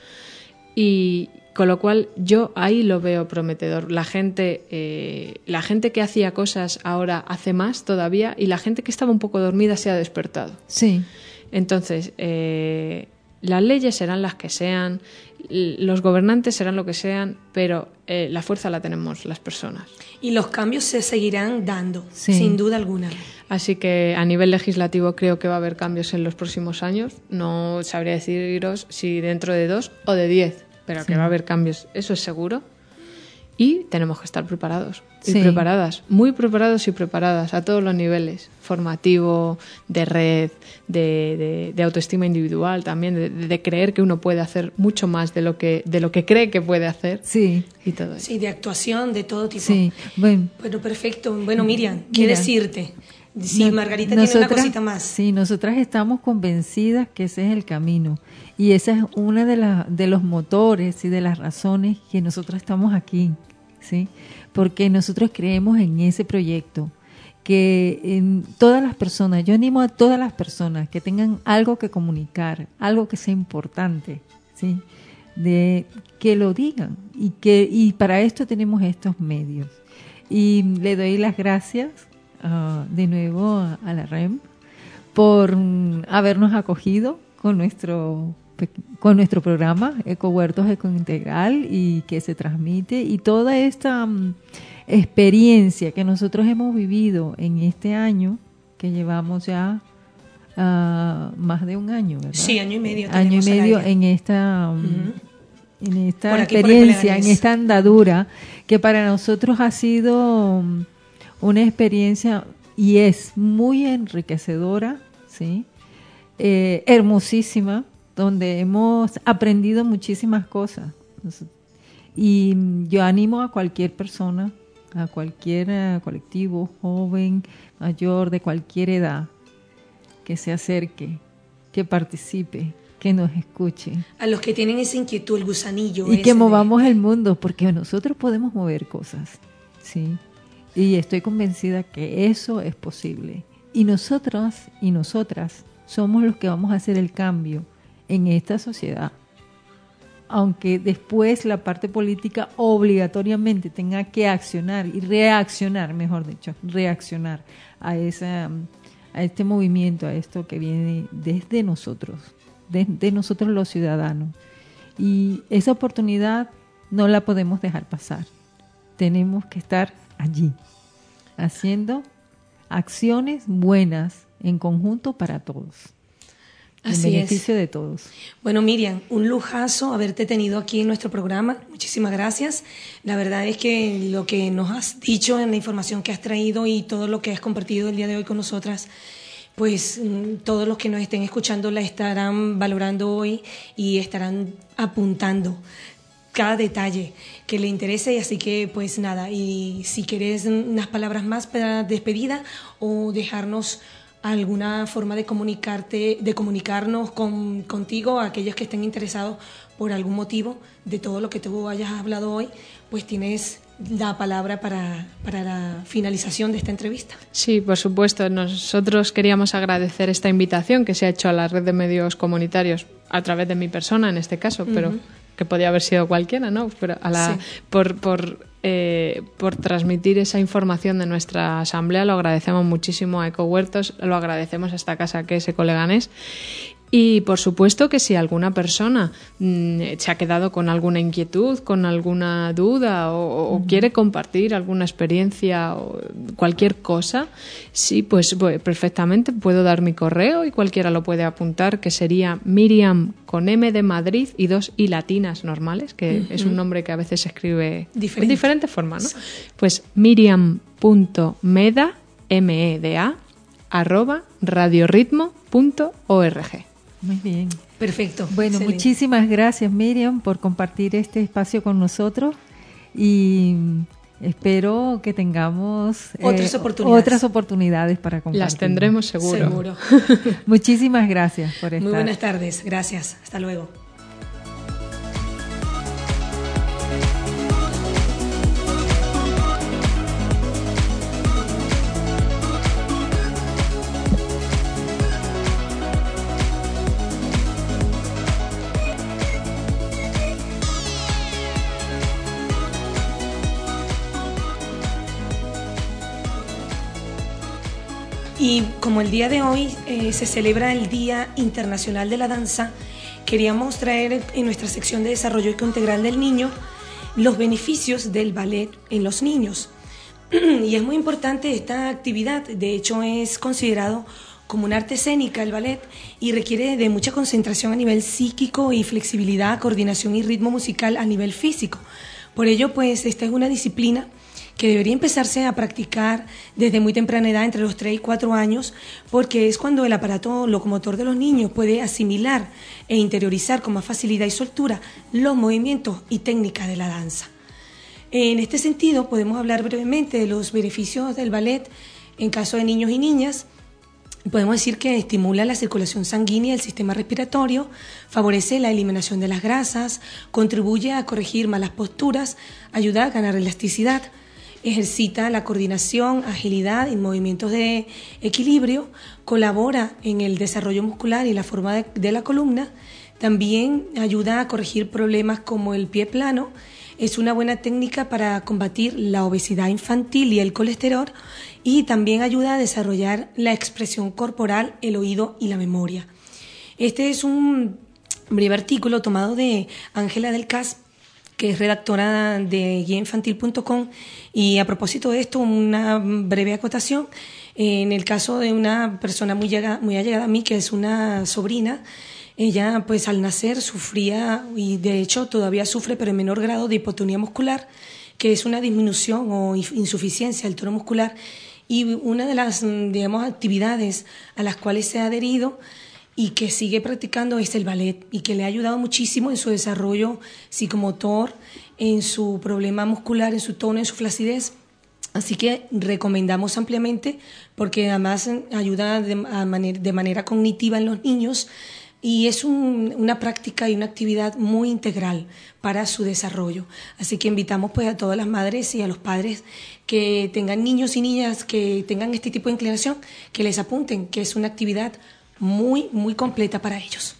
Y con lo cual yo ahí lo veo prometedor. La gente, eh, la gente que hacía cosas ahora hace más todavía y la gente que estaba un poco dormida se ha despertado. Sí. Entonces, eh, las leyes serán las que sean, los gobernantes serán lo que sean, pero eh, la fuerza la tenemos las personas. Y los cambios se seguirán dando, sí. sin duda alguna. Así que a nivel legislativo creo que va a haber cambios en los próximos años. No sabría deciros si dentro de dos o de diez, pero sí. que va a haber cambios, eso es seguro. Y tenemos que estar preparados y sí. preparadas, muy preparados y preparadas a todos los niveles, formativo, de red, de, de, de autoestima individual también, de, de creer que uno puede hacer mucho más de lo que de lo que cree que puede hacer. Sí. Y todo eso. Sí, de actuación, de todo tipo. Sí. Bueno, bueno perfecto. Bueno, Miriam, ¿qué Mira, decirte? Sí, no, Margarita nosotras, tiene una cosita más. Sí, nosotras estamos convencidas que ese es el camino. Y esa es una de, la, de los motores y de las razones que nosotros estamos aquí. ¿Sí? Porque nosotros creemos en ese proyecto, que en todas las personas, yo animo a todas las personas que tengan algo que comunicar, algo que sea importante, ¿sí? De que lo digan y que y para esto tenemos estos medios. Y le doy las gracias uh, de nuevo a, a la R E M por um, habernos acogido con nuestro con nuestro programa Ecohuertos Ecointegral y que se transmite y toda esta um, experiencia que nosotros hemos vivido en este año que llevamos ya uh, más de un año, ¿verdad? Sí, año y medio. Año y medio en esta um, uh-huh. en esta por aquí, experiencia, en esta andadura que para nosotros ha sido um, una experiencia y es muy enriquecedora, sí, eh, hermosísima, donde hemos aprendido muchísimas cosas. Y yo animo a cualquier persona, a cualquier colectivo, joven, mayor, de cualquier edad, que se acerque, que participe, que nos escuche. A los que tienen esa inquietud, el gusanillo. Y que movamos de... el mundo, porque nosotros podemos mover cosas, ¿sí? Y estoy convencida que eso es posible. Y nosotros y nosotras somos los que vamos a hacer el cambio en esta sociedad. Aunque después la parte política obligatoriamente tenga que accionar y reaccionar, mejor dicho, reaccionar a, esa, a este movimiento, a esto que viene desde nosotros, desde nosotros los ciudadanos. Y esa oportunidad no la podemos dejar pasar. Tenemos que estar allí, haciendo acciones buenas en conjunto para todos. En Así beneficio es. de todos. Bueno, Miriam, un lujazo haberte tenido aquí en nuestro programa. Muchísimas gracias. La verdad es que lo que nos has dicho en la información que has traído y todo lo que has compartido el día de hoy con nosotras, pues todos los que nos estén escuchando la estarán valorando hoy y estarán apuntando cada detalle que le interese. Y así que pues nada, y si querés unas palabras más para despedida o dejarnos alguna forma de comunicarte, de comunicarnos con, contigo, a aquellos que estén interesados por algún motivo de todo lo que tú hayas hablado hoy, pues tienes la palabra para, para la finalización de esta entrevista. Sí, por supuesto. Nosotros queríamos agradecer esta invitación que se ha hecho a la red de medios comunitarios a través de mi persona, en este caso, uh-huh. pero que podía haber sido cualquiera, ¿no? Pero a la, sí. por, por, eh, por transmitir esa información de nuestra asamblea, lo agradecemos muchísimo a Ecohuertos, lo agradecemos a esta casa que es Ecoleganés. Y por supuesto que si alguna persona mmm, se ha quedado con alguna inquietud, con alguna duda o, o uh-huh. quiere compartir alguna experiencia o cualquier cosa, sí, pues, pues perfectamente puedo dar mi correo y cualquiera lo puede apuntar, que sería Miriam con M de Madrid y dos I latinas normales, que uh-huh. es un nombre que a veces se escribe Diferente. de diferente forma, ¿no? Sí. Pues miriam.meda, M E D A, arroba radioritmo punto org. Muy bien. Perfecto. Bueno, excelente. Muchísimas gracias, Miriam, por compartir este espacio con nosotros y espero que tengamos otras, eh, oportunidades. otras oportunidades para compartir. Las tendremos seguro. Seguro. Muchísimas gracias por estar. Muy buenas tardes. Gracias. Hasta luego. Y como el día de hoy eh, se celebra el Día Internacional de la Danza, queríamos traer en nuestra sección de Desarrollo Integral del Niño los beneficios del ballet en los niños. Y es muy importante esta actividad, de hecho es considerado como un arte escénica el ballet y requiere de mucha concentración a nivel psíquico y flexibilidad, coordinación y ritmo musical a nivel físico. Por ello, pues esta es una disciplina que debería empezarse a practicar desde muy temprana edad, entre los tres y cuatro años, porque es cuando el aparato locomotor de los niños puede asimilar e interiorizar con más facilidad y soltura los movimientos y técnicas de la danza. En este sentido, podemos hablar brevemente de los beneficios del ballet en caso de niños y niñas. Podemos decir que estimula la circulación sanguínea del sistema respiratorio, favorece la eliminación de las grasas, contribuye a corregir malas posturas, ayuda a ganar elasticidad, ejercita la coordinación, agilidad y movimientos de equilibrio, colabora en el desarrollo muscular y la forma de, de la columna, también ayuda a corregir problemas como el pie plano, es una buena técnica para combatir la obesidad infantil y el colesterol y también ayuda a desarrollar la expresión corporal, el oído y la memoria. Este es un breve artículo tomado de Ángela del Cas, que es redactora de guía infantil punto com, y a propósito de esto, una breve acotación. En el caso de una persona muy llegada, muy allegada a mí, que es una sobrina, ella pues al nacer sufría, y de hecho todavía sufre, pero en menor grado, de hipotonía muscular, que es una disminución o insuficiencia del tono muscular, y una de las, digamos, actividades a las cuales se ha adherido y que sigue practicando es el ballet, y que le ha ayudado muchísimo en su desarrollo psicomotor, en su problema muscular, en su tono, en su flacidez, Así que recomendamos ampliamente porque además ayuda de, a manera, de manera cognitiva en los niños y es un, una práctica y una actividad muy integral para su desarrollo. Así que invitamos pues a todas las madres y a los padres que tengan niños y niñas que tengan este tipo de inclinación, que les apunten, que es una actividad muy, muy completa para ellos.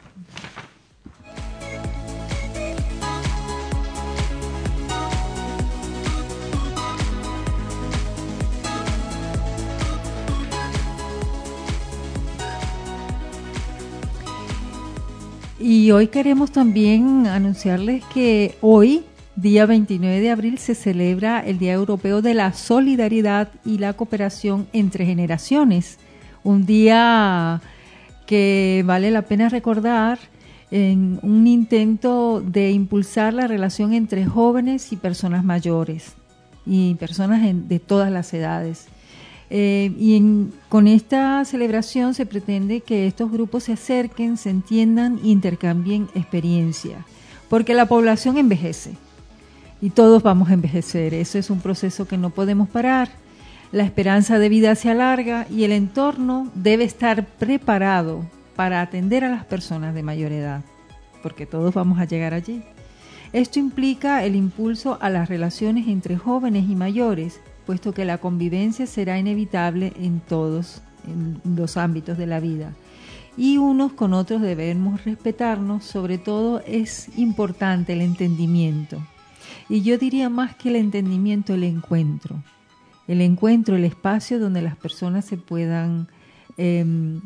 Y hoy queremos también anunciarles que hoy, día veintinueve de abril, se celebra el Día Europeo de la Solidaridad y la Cooperación entre Generaciones. Un día que vale la pena recordar en un intento de impulsar la relación entre jóvenes y personas mayores y personas en, de todas las edades. Eh, y en, con esta celebración se pretende que estos grupos se acerquen, se entiendan e intercambien experiencia, porque la población envejece y todos vamos a envejecer. Eso es un proceso que no podemos parar. La esperanza de vida se alarga y el entorno debe estar preparado para atender a las personas de mayor edad, porque todos vamos a llegar allí. Esto implica el impulso a las relaciones entre jóvenes y mayores, puesto que la convivencia será inevitable en todos en los ámbitos de la vida. Y unos con otros debemos respetarnos, sobre todo es importante el entendimiento. Y yo diría más que el entendimiento, el encuentro. El encuentro, el espacio donde las personas se puedan eh,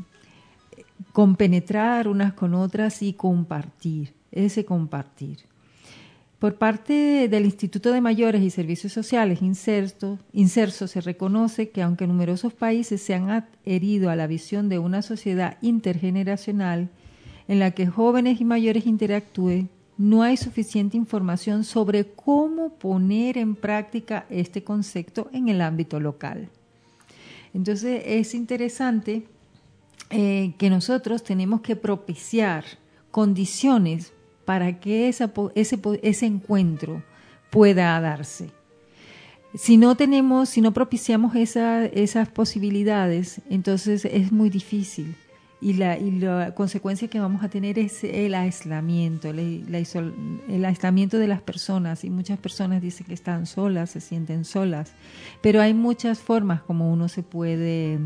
compenetrar unas con otras y compartir, ese compartir. Por parte del Instituto de Mayores y Servicios Sociales, Inserso, Inserso, se reconoce que aunque numerosos países se han adherido a la visión de una sociedad intergeneracional en la que jóvenes y mayores interactúen, no hay suficiente información sobre cómo poner en práctica este concepto en el ámbito local. Entonces es interesante eh, que nosotros tenemos que propiciar condiciones para que esa, ese, ese encuentro pueda darse. Si no tenemos, si no propiciamos esa, esas posibilidades, entonces es muy difícil. Y la, y la consecuencia que vamos a tener es el aislamiento, el, la isol, el aislamiento de las personas. Y muchas personas dicen que están solas, se sienten solas. Pero hay muchas formas como uno se puede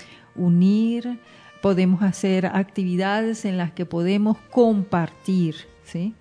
unir. Podemos hacer actividades en las que podemos compartir, ¿sí?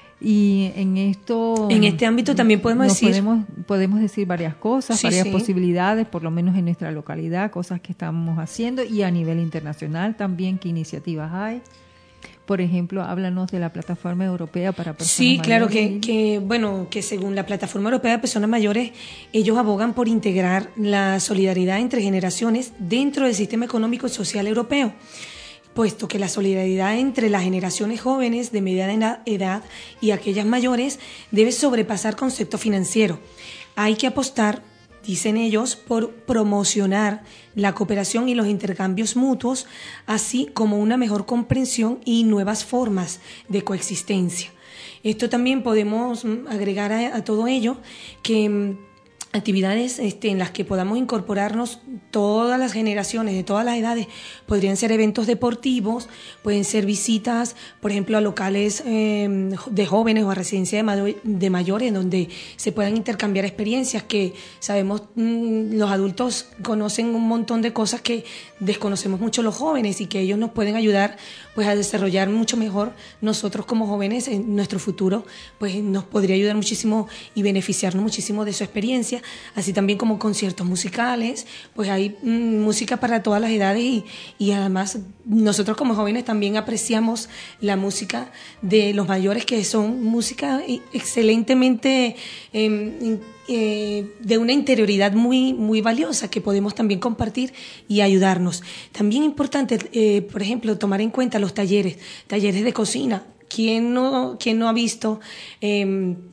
Y en esto... En este ámbito también podemos decir... Podemos, podemos decir varias cosas, sí, varias sí. posibilidades, por lo menos en nuestra localidad, cosas que estamos haciendo y a nivel internacional también, qué iniciativas hay. Por ejemplo, háblanos de la Plataforma Europea para Personas sí, Mayores. Sí, claro, que, que, bueno, que según la Plataforma Europea de Personas Mayores, ellos abogan por integrar la solidaridad entre generaciones dentro del sistema económico y social europeo, puesto que la solidaridad entre las generaciones jóvenes de mediana edad y aquellas mayores debe sobrepasar concepto financiero. Hay que apostar, dicen ellos, por promocionar la cooperación y los intercambios mutuos, así como una mejor comprensión y nuevas formas de coexistencia. Esto también podemos agregar a, a todo ello que actividades este, en las que podamos incorporarnos todas las generaciones, de todas las edades. Podrían ser eventos deportivos, pueden ser visitas, por ejemplo, a locales eh, de jóvenes o a residencias de, mayor, de mayores, donde se puedan intercambiar experiencias que sabemos mmm, los adultos conocen un montón de cosas que desconocemos mucho los jóvenes y que ellos nos pueden ayudar pues a desarrollar mucho mejor nosotros como jóvenes en nuestro futuro, pues nos podría ayudar muchísimo y beneficiarnos muchísimo de su experiencia. Así también como conciertos musicales, pues hay mmm, música para todas las edades y, y además nosotros como jóvenes también apreciamos la música de los mayores, que son música excelentemente eh, eh, de una interioridad muy, muy valiosa que podemos también compartir y ayudarnos. También importante, eh, por ejemplo, tomar en cuenta los talleres, talleres de cocina. ¿Quién no, quién no ha visto... Eh,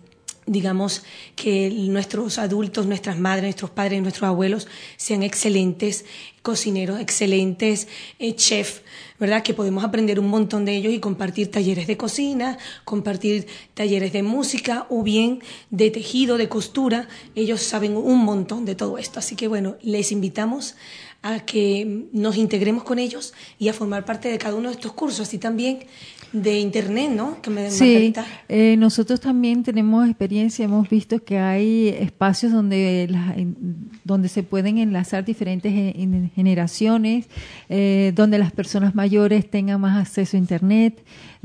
digamos, que nuestros adultos, nuestras madres, nuestros padres, nuestros abuelos sean excelentes cocineros, excelentes eh, chefs, ¿verdad? Que podemos aprender un montón de ellos y compartir talleres de cocina, compartir talleres de música o bien de tejido, de costura. Ellos saben un montón de todo esto. Así que, bueno, les invitamos a que nos integremos con ellos y a formar parte de cada uno de estos cursos, así también de internet, ¿no? Que me, sí, eh, nosotros también tenemos experiencia, hemos visto que hay espacios donde, la, donde se pueden enlazar diferentes generaciones, eh, donde las personas mayores tengan más acceso a internet,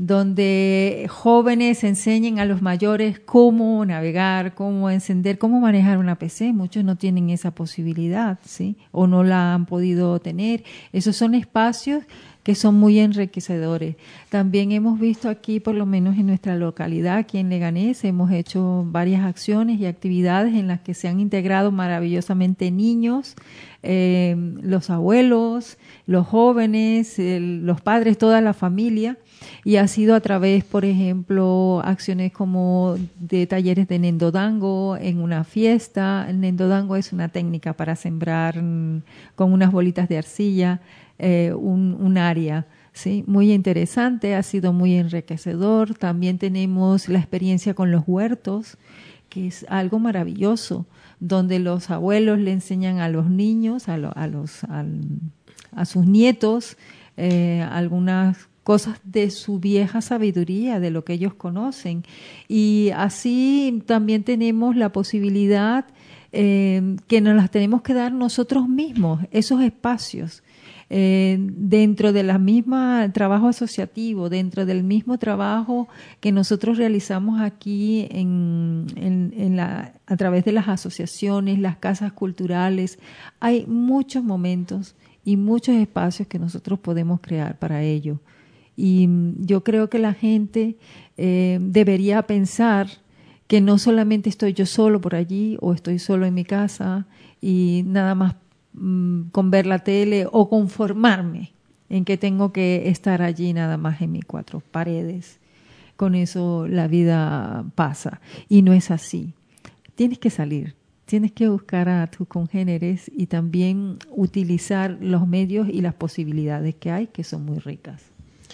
donde jóvenes enseñen a los mayores cómo navegar, cómo encender, cómo manejar una P C. Muchos no tienen esa posibilidad, ¿sí? O no la han podido tener. Esos son espacios que son muy enriquecedores. También hemos visto aquí, por lo menos en nuestra localidad, aquí en Leganés, hemos hecho varias acciones y actividades en las que se han integrado maravillosamente niños, eh, los abuelos, los jóvenes, el, los padres, toda la familia, y ha sido a través, por ejemplo, acciones como de talleres de nendodango en una fiesta. El nendodango es una técnica para sembrar mm, con unas bolitas de arcilla eh, un, un área, ¿sí? Muy interesante, ha sido muy enriquecedor. También tenemos la experiencia con los huertos, que es algo maravilloso, donde los abuelos le enseñan a los niños, a, lo, a, los, a, a sus nietos, eh, algunas cosas de su vieja sabiduría, de lo que ellos conocen. Y así también tenemos la posibilidad eh, que nos las tenemos que dar nosotros mismos, esos espacios. Eh, dentro de la misma trabajo asociativo, dentro del mismo trabajo que nosotros realizamos aquí en, en, en la, a través de las asociaciones, las casas culturales, hay muchos momentos y muchos espacios que nosotros podemos crear para ello. Y yo creo que la gente eh, debería pensar que no solamente estoy yo solo por allí o estoy solo en mi casa y nada más con ver la tele o conformarme en que tengo que estar allí nada más en mis cuatro paredes. Con eso la vida pasa y no es así. Tienes que salir, tienes que buscar a tus congéneres y también utilizar los medios y las posibilidades que hay, que son muy ricas.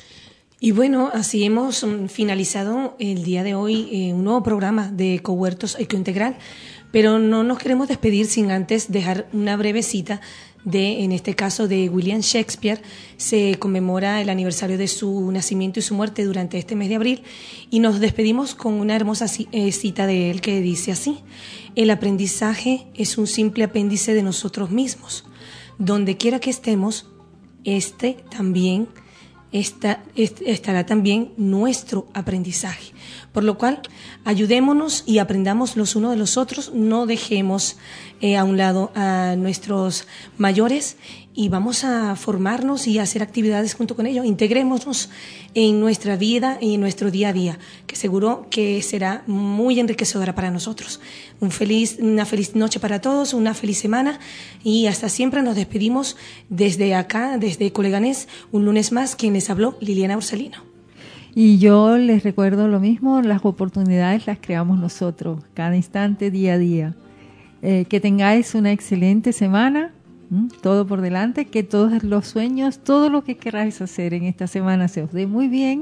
Y bueno, así hemos finalizado el día de hoy eh, un nuevo programa de Ecohuertos Ecointegral. Pero no nos queremos despedir sin antes dejar una breve cita de, en este caso, de William Shakespeare. Se conmemora el aniversario de su nacimiento y su muerte durante este mes de abril y nos despedimos con una hermosa cita de él que dice así: el aprendizaje es un simple apéndice de nosotros mismos. Donde quiera que estemos, este también Esta, estará también nuestro aprendizaje. Por lo cual, ayudémonos y aprendamos los unos de los otros, no dejemos eh, a un lado a nuestros mayores y vamos a formarnos y a hacer actividades junto con ellos. Integrémonos en nuestra vida y en nuestro día a día, que seguro que será muy enriquecedora para nosotros. Un feliz, una feliz noche para todos, una feliz semana y hasta siempre. Nos despedimos desde acá, desde Coleganés, un lunes más. Quien les habló, Liliana Borsalino. Y yo les recuerdo lo mismo, las oportunidades las creamos nosotros, cada instante, día a día. Eh, que tengáis una excelente semana, ¿m? Todo por delante, que todos los sueños, todo lo que queráis hacer en esta semana se os dé muy bien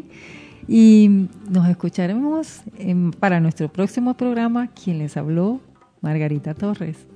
y nos escucharemos en, para nuestro próximo programa. Quien les habló, Margarita Torres.